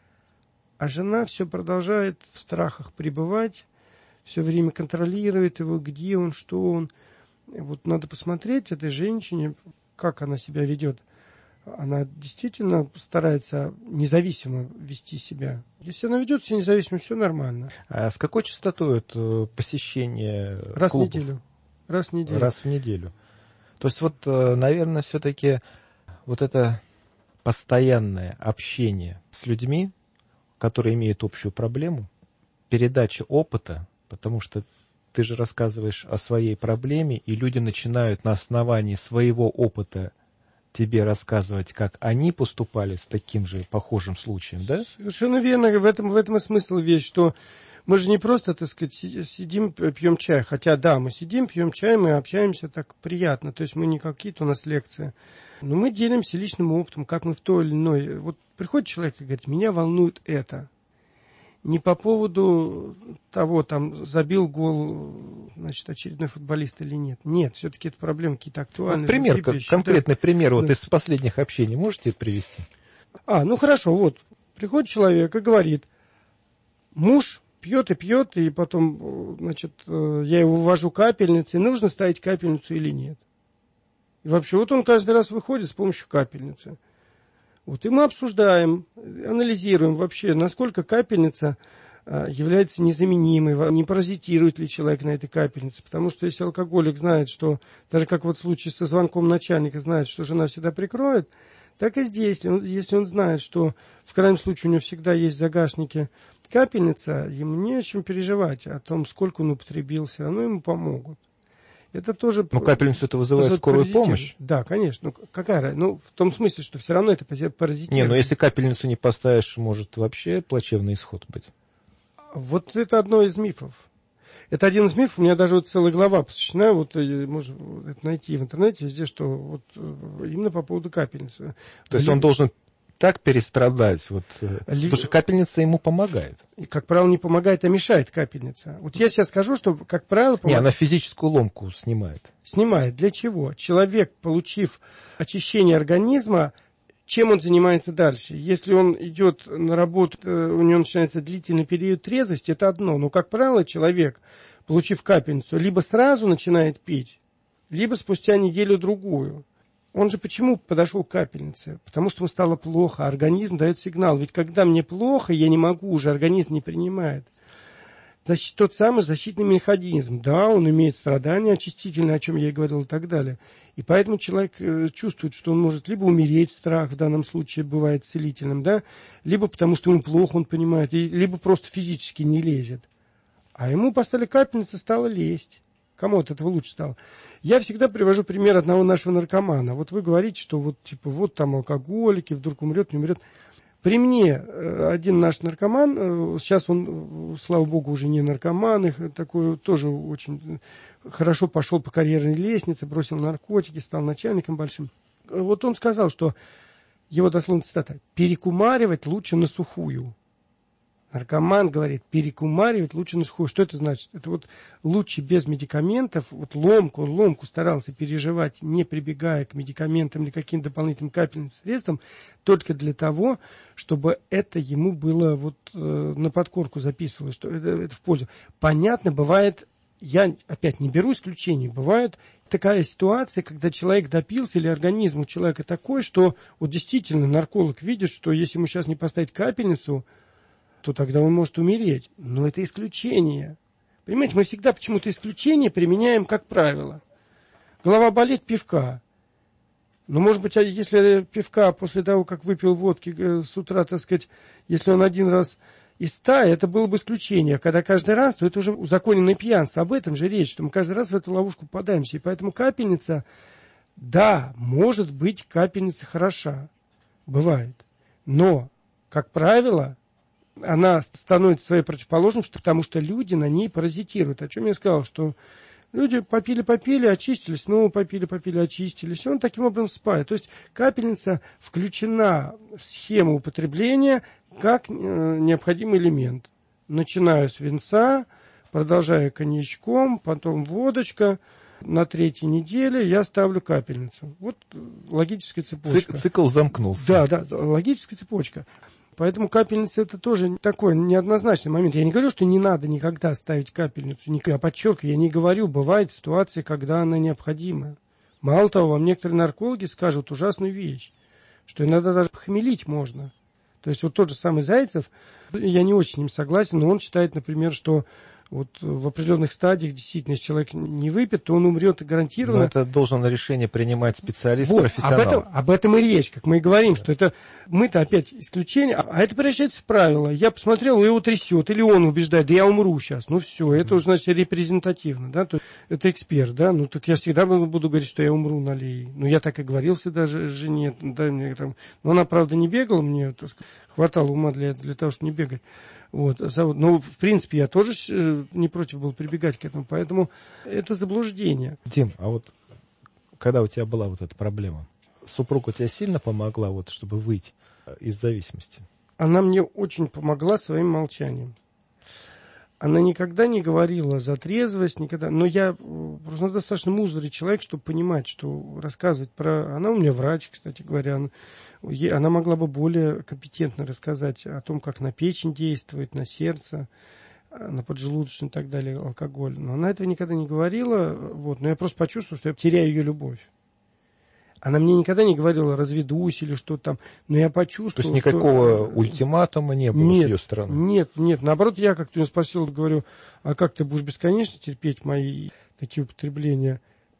а жена все продолжает в страхах пребывать, все время контролирует его, где он, что он. Вот надо посмотреть этой женщине, как она себя ведет. Она действительно старается независимо вести себя. Если она ведет себя независимо, все нормально. А с какой частотой посещение Раз клубов? в неделю. Раз в неделю. Раз в неделю. То есть вот, наверное, все-таки вот это постоянное общение с людьми, которые имеют общую проблему, передача опыта, потому что ты же рассказываешь о своей проблеме, и люди начинают на основании своего опыта тебе рассказывать, как они поступали с таким же похожим случаем, да? Совершенно верно. В этом и смысл вещь, что мы же не просто, так сказать, сидим, пьем чай. Хотя, да, мы сидим, пьем чай, мы общаемся так приятно. То есть мы не какие-то у нас лекции. Но мы делимся личным опытом, как мы в той или иной... Вот приходит человек и говорит, меня волнует это. Не по поводу того, там, забил гол, значит, очередной футболист или нет. Нет, все-таки это проблемы какие-то актуальные. Вот пример, конкретный пример да. Вот из последних общений можете привести? Ну хорошо, вот. Приходит человек и говорит, муж пьет, и потом, значит, я его ввожу капельницей, нужно ставить капельницу или нет. И вообще, вот он каждый раз выходит с помощью капельницы. Вот, и мы обсуждаем, анализируем вообще, насколько капельница является незаменимой, не паразитирует ли человек на этой капельнице. Потому что если алкоголик знает, что, даже как вот в случае со звонком начальника, знает, что жена всегда прикроет, так и здесь, если он знает, что в крайнем случае у него всегда есть в загашнике капельница, ему не о чем переживать о том, сколько он употребил, все равно ему помогут. Это тоже... Ну, капельницу это вызывает скорую помощь? Да, конечно. В том смысле, что все равно это паразитирует. Не, но если капельницу не поставишь, может вообще плачевный исход быть. Вот это одно из мифов. Это один из мифов. У меня даже вот целая глава посвящена, вот можно это найти в интернете везде, что вот именно по поводу капельницы. То есть он должен так перестрадать, потому что капельница ему помогает. И, как правило, не помогает, а мешает капельница. Вот я сейчас скажу, что, как правило... Не, она физическую ломку снимает. Снимает. Для чего? Человек, получив очищение организма, чем он занимается дальше? Если он идет на работу, у него начинается длительный период трезвости, это одно. Но, как правило, человек, получив капельницу, либо сразу начинает пить, либо спустя неделю-другую. Он же почему подошел к капельнице? Потому что ему стало плохо, организм дает сигнал. Ведь когда мне плохо, я не могу уже, организм не принимает. Тот самый защитный механизм. Да, он имеет страдания очистительные, о чем я и говорил, и так далее. И поэтому человек чувствует, что он может либо умереть, страх в данном случае бывает целительным, да, либо потому что ему плохо, он понимает, либо просто физически не лезет. А ему поставили капельницу, стало лезть. Кому от этого лучше стало? Я всегда привожу пример одного нашего наркомана. Вот вы говорите, что вот там алкоголики, вдруг умрет, не умрет. При мне один наш наркоман, сейчас он, слава богу, уже не наркоман, такой тоже очень хорошо пошел по карьерной лестнице, бросил наркотики, стал начальником большим. Вот он сказал, что, его дословно цитата, «перекумаривать лучше на сухую». Наркоман говорит, перекумаривать лучше на сухую. Что это значит? Это вот лучше без медикаментов, вот он ломку старался переживать, не прибегая к медикаментам или каким-то дополнительным капельным средствам, только для того, чтобы это ему было вот на подкорку записывалось, что это в пользу. Понятно, бывает, я опять не беру исключений, бывает такая ситуация, когда человек допился или организм у человека такой, что вот действительно нарколог видит, что если ему сейчас не поставить капельницу, то тогда он может умереть. Но это исключение. Понимаете, мы всегда почему-то исключение применяем как правило. Голова болит, пивка. Но, может быть, если пивка после того, как выпил водки с утра, так сказать, если он один раз из 100, это было бы исключение. А когда каждый раз, то это уже узаконенное пьянство. Об этом же речь, что мы каждый раз в эту ловушку попадаемся. И поэтому капельница, да, может быть, капельница хороша. Бывает. Но, как правило, она становится своей противоположностью, потому что люди на ней паразитируют. О чем я сказал, что люди попили, очистились, снова попили, очистились. И он таким образом спает. То есть капельница включена в схему употребления как необходимый элемент. Начиная с винца, продолжая коньячком, потом водочка. На 3-й неделе я ставлю капельницу. Вот логическая цепочка. Цикл замкнулся. Да, логическая цепочка. Поэтому капельница это тоже такой неоднозначный момент. Я не говорю, что не надо никогда ставить капельницу. Я подчеркиваю, я не говорю, бывают ситуации, когда она необходима. Мало того, вам некоторые наркологи скажут ужасную вещь, что иногда даже похмелить можно. То есть вот тот же самый Зайцев, я не очень с ним согласен, но он считает, например, что вот в определенных стадиях, действительно, если человек не выпьет, то он умрет гарантированно. Но это должен решение принимать специалист, профессионал. Об этом и речь, как мы и говорим, что это мы-то опять исключение, а это превращается в правило. Я посмотрел, его трясет, или он убеждает, да я умру сейчас. Ну все, это уже, значит, репрезентативно, да, то есть это эксперт, да, ну так я всегда буду говорить, что я умру на аллее. Ну я так и говорил всегда жене, да, мне там, но она, правда, не бегала, мне хватало ума для того, чтобы не бегать. Вот. Но, в принципе, я тоже не против был прибегать к этому, поэтому это заблуждение. Дим, а вот когда у тебя была вот эта проблема, супруга тебе сильно помогла, вот, чтобы выйти из зависимости? Она мне очень помогла своим молчанием. Она никогда не говорила за трезвость, никогда. Но я просто достаточно мудрый человек, чтобы понимать, что рассказывать про... Она у меня врач, кстати говоря. Она могла бы более компетентно рассказать о том, как на печень действует, на сердце, на поджелудочную и так далее, алкоголь. Но она этого никогда не говорила. Вот. Но я просто почувствовал, что я теряю ее любовь. Она мне никогда не говорила, разведусь или что-то там. Но я почувствовал, то есть никакого ультиматума не было с ее стороны? Нет. Наоборот, я как-то ее спросил, говорю, а как ты будешь бесконечно терпеть мои такие употребления?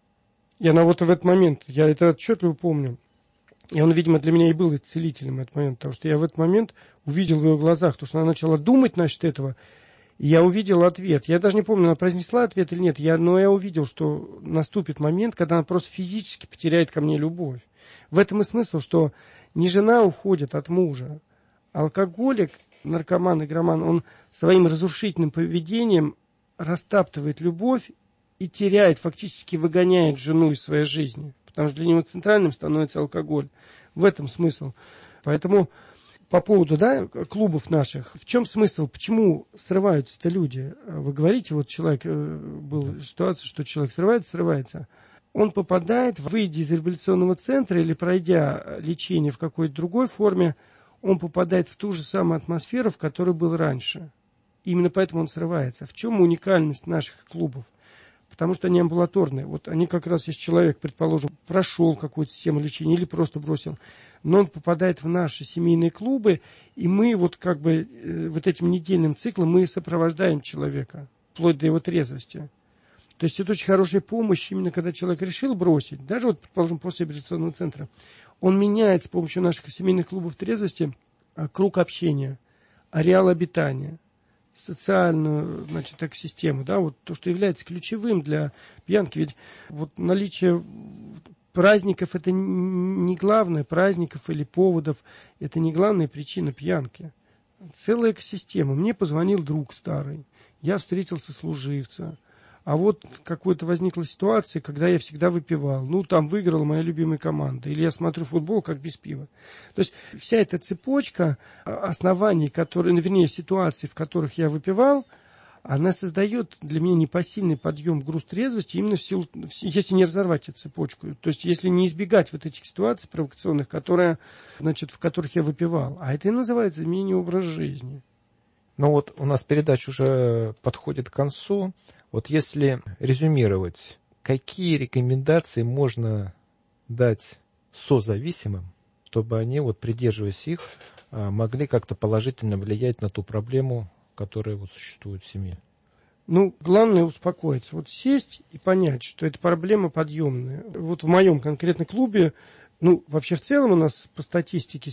И она вот в этот момент, я это отчетливо помню, и он, видимо, для меня и был целителем в этот момент, потому что я в этот момент увидел в ее глазах, то, что она начала думать насчет этого, и я увидел ответ. Я даже не помню, она произнесла ответ или нет, но я увидел, что наступит момент, когда она просто физически потеряет ко мне любовь. В этом и смысл, что не жена уходит от мужа. Алкоголик, наркоман, игроман, он своим разрушительным поведением растаптывает любовь и теряет, фактически выгоняет жену из своей жизни. Потому что для него центральным становится алкоголь. В этом смысл. Поэтому по поводу, да, клубов наших, в чем смысл, почему срываются-то люди? Вы говорите, вот человек, была ситуация, что человек срывается. Он попадает, выйдя из реабилитационного центра или пройдя лечение в какой-то другой форме, он попадает в ту же самую атмосферу, в которой был раньше. Именно поэтому он срывается. В чем уникальность наших клубов? Потому что они амбулаторные. Вот они как раз, если человек, предположим, прошел какую-то систему лечения или просто бросил, но он попадает в наши семейные клубы, и мы вот как бы вот этим недельным циклом мы сопровождаем человека, вплоть до его трезвости. То есть это очень хорошая помощь, именно когда человек решил бросить, даже вот, предположим, после реабилитационного центра, он меняет с помощью наших семейных клубов трезвости круг общения, ареал обитания, социальную, значит, экосистему, да, вот то, что является ключевым для пьянки. Ведь вот наличие праздников это не главное, праздников или поводов, это не главная причина пьянки. Целая экосистема. Мне позвонил друг старый, я встретил сослуживца. А вот какой-то возникла ситуация, когда я всегда выпивал. Ну, там выиграла моя любимая команда. Или я смотрю футбол, как без пива. То есть вся эта цепочка оснований, которые, вернее, ситуаций, в которых я выпивал, она создает для меня непосильный подъем в груз трезвости, именно в силу, если не разорвать эту цепочку. То есть если не избегать вот этих ситуаций провокационных, которые, значит, в которых я выпивал. А это и называется изменение образа жизни. Ну вот у нас передача уже подходит к концу. Вот если резюмировать, какие рекомендации можно дать созависимым, чтобы они, вот, придерживаясь их, могли как-то положительно влиять на ту проблему, которая вот существует в семье? Ну, главное успокоиться. Вот сесть и понять, что это проблема подъемная. Вот в моем конкретном клубе, ну, вообще в целом у нас по статистике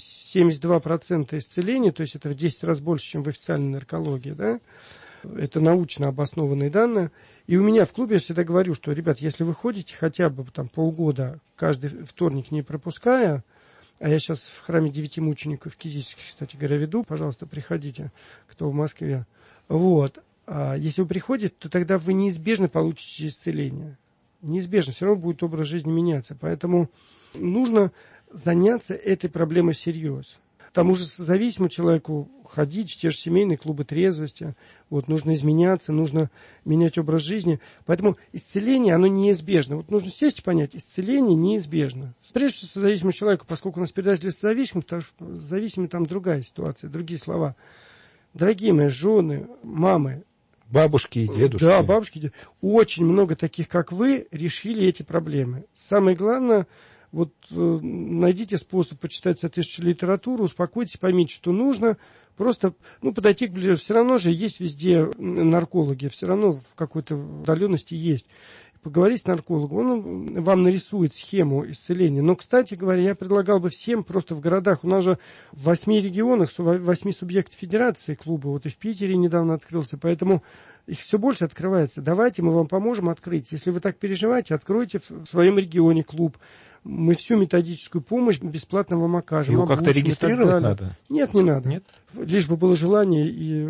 72% исцеления, то есть это в 10 раз больше, чем в официальной наркологии, да? Это научно обоснованные данные. И у меня в клубе я всегда говорю, что, ребят, если вы ходите хотя бы там полгода, каждый вторник не пропуская, а я сейчас в храме 9 мучеников кизических, кстати говоря, веду, пожалуйста, приходите, кто в Москве. Вот. А если вы приходите, то тогда вы неизбежно получите исцеление. Неизбежно, все равно будет образ жизни меняться. Поэтому нужно заняться этой проблемой всерьез. тому же зависимому человеку ходить в те же семейные клубы трезвости. Вот, нужно изменяться, нужно менять образ жизни. Поэтому исцеление, оно неизбежно. Вот нужно сесть и понять, исцеление неизбежно. Прежде всего, созависимому человеку, поскольку у нас передача для созависимых, потому что зависимый там другая ситуация, другие слова. Дорогие мои жены, мамы, бабушки и дедушки. Да, бабушки и дедушки. Очень много таких, как вы, решили эти проблемы. Самое главное, вот найдите способ почитать соответствующую литературу, успокойтесь, поймите, что нужно. Просто подойти к ближе. Все равно же есть везде наркологи, все равно в какой-то удаленности есть. Поговорить с наркологом, он вам нарисует схему исцеления. Но, кстати говоря, я предлагал бы всем просто в городах, у нас же в 8 регионах, 8 субъектов федерации клуба, вот и в Питере недавно открылся, поэтому их все больше открывается. Давайте мы вам поможем открыть. Если вы так переживаете, откройте в своем регионе клуб. Мы всю методическую помощь бесплатно вам окажем. Его как-то регистрировать надо? Нет, не надо. Нет? Лишь бы было желание и,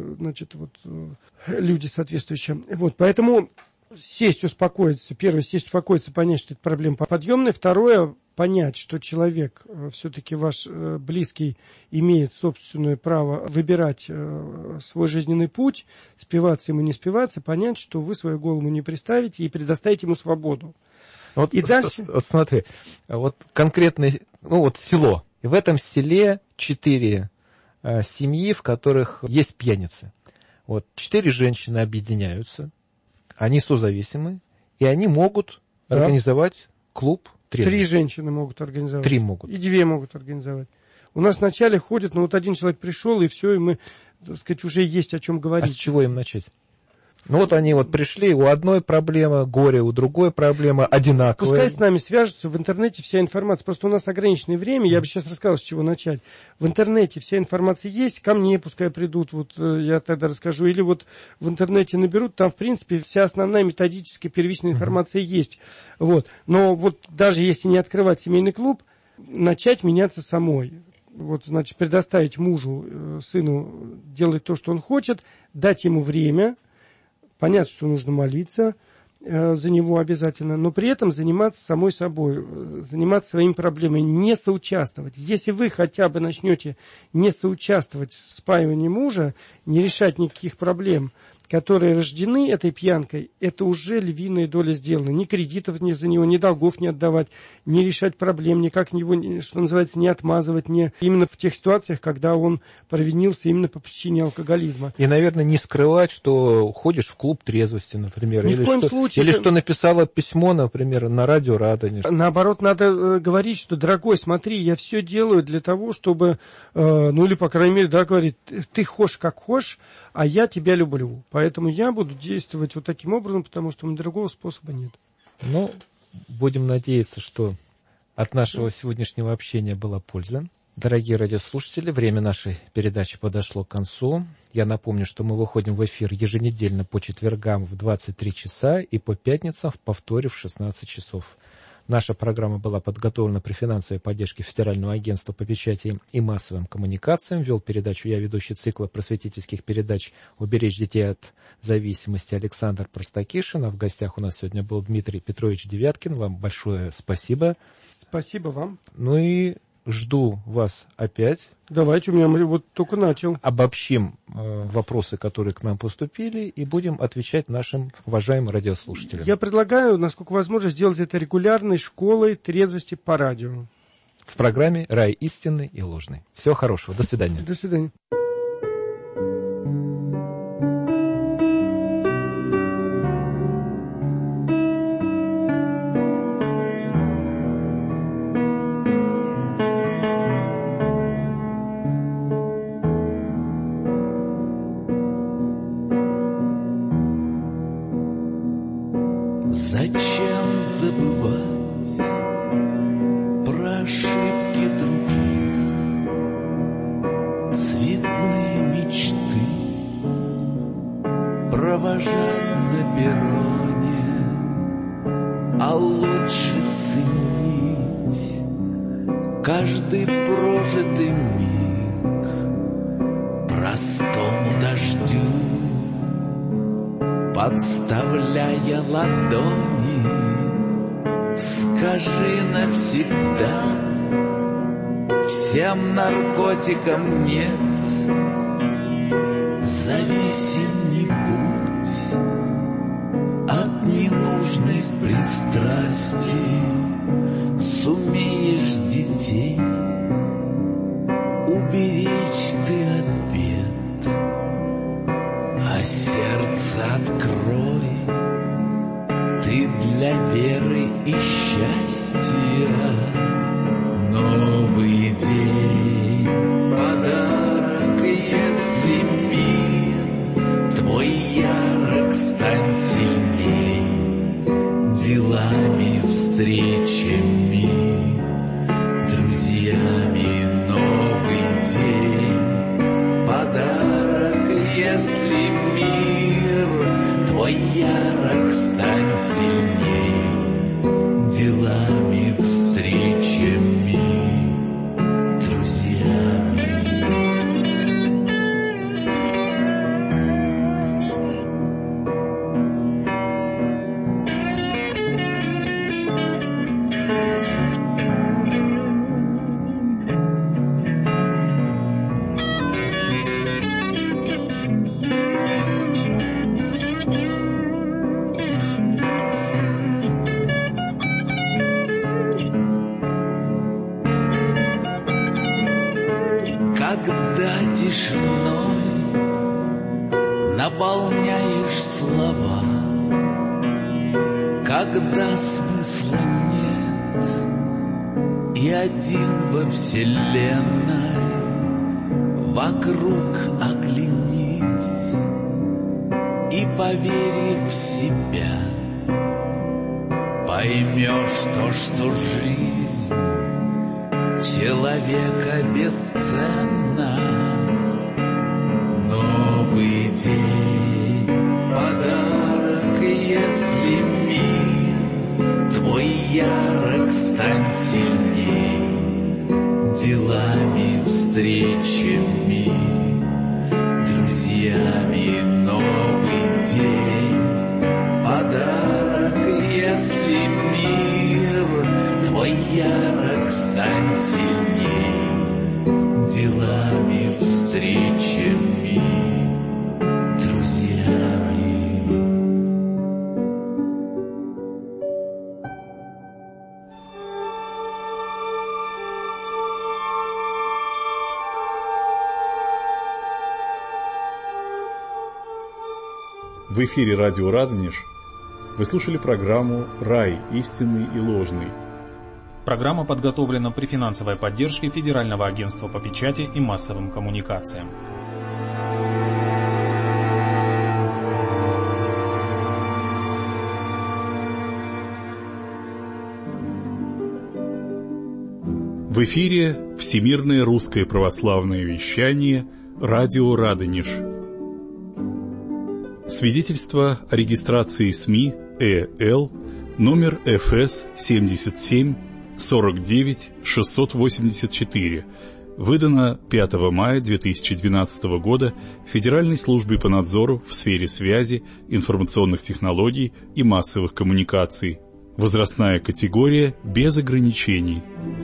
люди соответствующие. Вот, поэтому сесть, успокоиться. Первое, сесть, успокоиться, понять, что это проблема подъемная. Второе, понять, что человек, все-таки ваш близкий, имеет собственное право выбирать свой жизненный путь, спиваться ему, не спиваться, понять, что вы свою голову не приставите и предоставите ему свободу. Вот, и дальше... смотри, вот конкретное, село. И в этом селе 4 семьи, в которых есть пьяницы. 4 женщины объединяются, они созависимы, и они могут организовать клуб трезвости. 3 женщины могут организовать. 3 могут. И 2 могут организовать. У нас вначале ходят, один человек пришел, и все, и мы, уже есть о чем говорить. А с чего им начать? Они пришли, у одной проблема горе, у другой проблема одинаковая. Пускай с нами свяжутся, в интернете вся информация. Просто у нас ограниченное время, я бы сейчас рассказал, с чего начать. В интернете вся информация есть, ко мне пускай придут, я тогда расскажу. Или в интернете наберут, там, в принципе, вся основная методическая первичная информация есть. Но даже если не открывать семейный клуб, начать меняться самой. Предоставить мужу, сыну делать то, что он хочет, дать ему время, понятно, что нужно молиться за него обязательно, но при этом заниматься самой собой, заниматься своими проблемами, не соучаствовать. Если вы хотя бы начнете не соучаствовать в спаивании мужа, не решать никаких проблем, которые рождены этой пьянкой, это уже львиная доля сделана. Ни кредитов за него, ни долгов не отдавать, не решать проблем, никак его, что называется, не отмазывать, именно в тех ситуациях, когда он провинился именно по причине алкоголизма. И, наверное, не скрывать, что ходишь в клуб трезвости, например. Ни в коем случае. Или что написала письмо, например, на радио Радонеж. Наоборот, надо говорить, что, дорогой, смотри, я все делаю для того, чтобы, или, по крайней мере, говорит, ты хошь как хошь, а я тебя люблю. Поэтому я буду действовать таким образом, потому что другого способа нет. Будем надеяться, что от нашего сегодняшнего общения была польза. Дорогие радиослушатели, время нашей передачи подошло к концу. Я напомню, что мы выходим в эфир еженедельно по четвергам в 23 часа и по пятницам в повторе в 16 часов. Наша программа была подготовлена при финансовой поддержке Федерального агентства по печати и массовым коммуникациям. Вел передачу я, ведущий цикла просветительских передач «Уберечь детей от зависимости» Александр Простакишин. А в гостях у нас сегодня был Дмитрий Петрович Девяткин. Вам большое спасибо. Спасибо вам. И жду вас опять. Давайте, у меня только начал. Обобщим вопросы, которые к нам поступили, и будем отвечать нашим уважаемым радиослушателям. Я предлагаю, насколько возможно, сделать это регулярной школой трезвости по радио. В программе «Рай истинный и ложный». Всего хорошего. До свидания. До свидания. Зачем забывать про ошибки других, цветные мечты провожать на перроне, а лучше ценить каждый прожитый миг простому дождю, подставляя ладони, скажи навсегда, всем наркотикам нет. Зависим не будь от ненужных пристрастий. Сумеешь детей уберечь ты от бед, а сердце открой ты для веры и счастья. Новый день, подарок, если мир твой ярок, стань сильней делами, встречами, друзьями. Новый день, подарок, если мир твой ярок, стань сильней делами, встречами, друзьями. Когда тишиной наполняешь слова, когда смысла нет и один во вселенной, вокруг оглянись и, поверив в себя, поймешь то, что жизнь человека бесценна. Новый день, подарок, если мир твой ярок, стань сильней делами, встречами, друзьями. Новый день, подарок, если мир твой ярок, стань сильней делами, встречами, друзьями. В эфире радио «Радонеж» вы слушали программу «Рай. Истинный и ложный». Программа подготовлена при финансовой поддержке Федерального агентства по печати и массовым коммуникациям. В эфире Всемирное русское православное вещание «Радио Радонеж». Свидетельство о регистрации СМИ ЭЛ номер ФС 77 49 684, выдано 5 мая 2012 года Федеральной службой по надзору в сфере связи, информационных технологий и массовых коммуникаций. Возрастная категория без ограничений.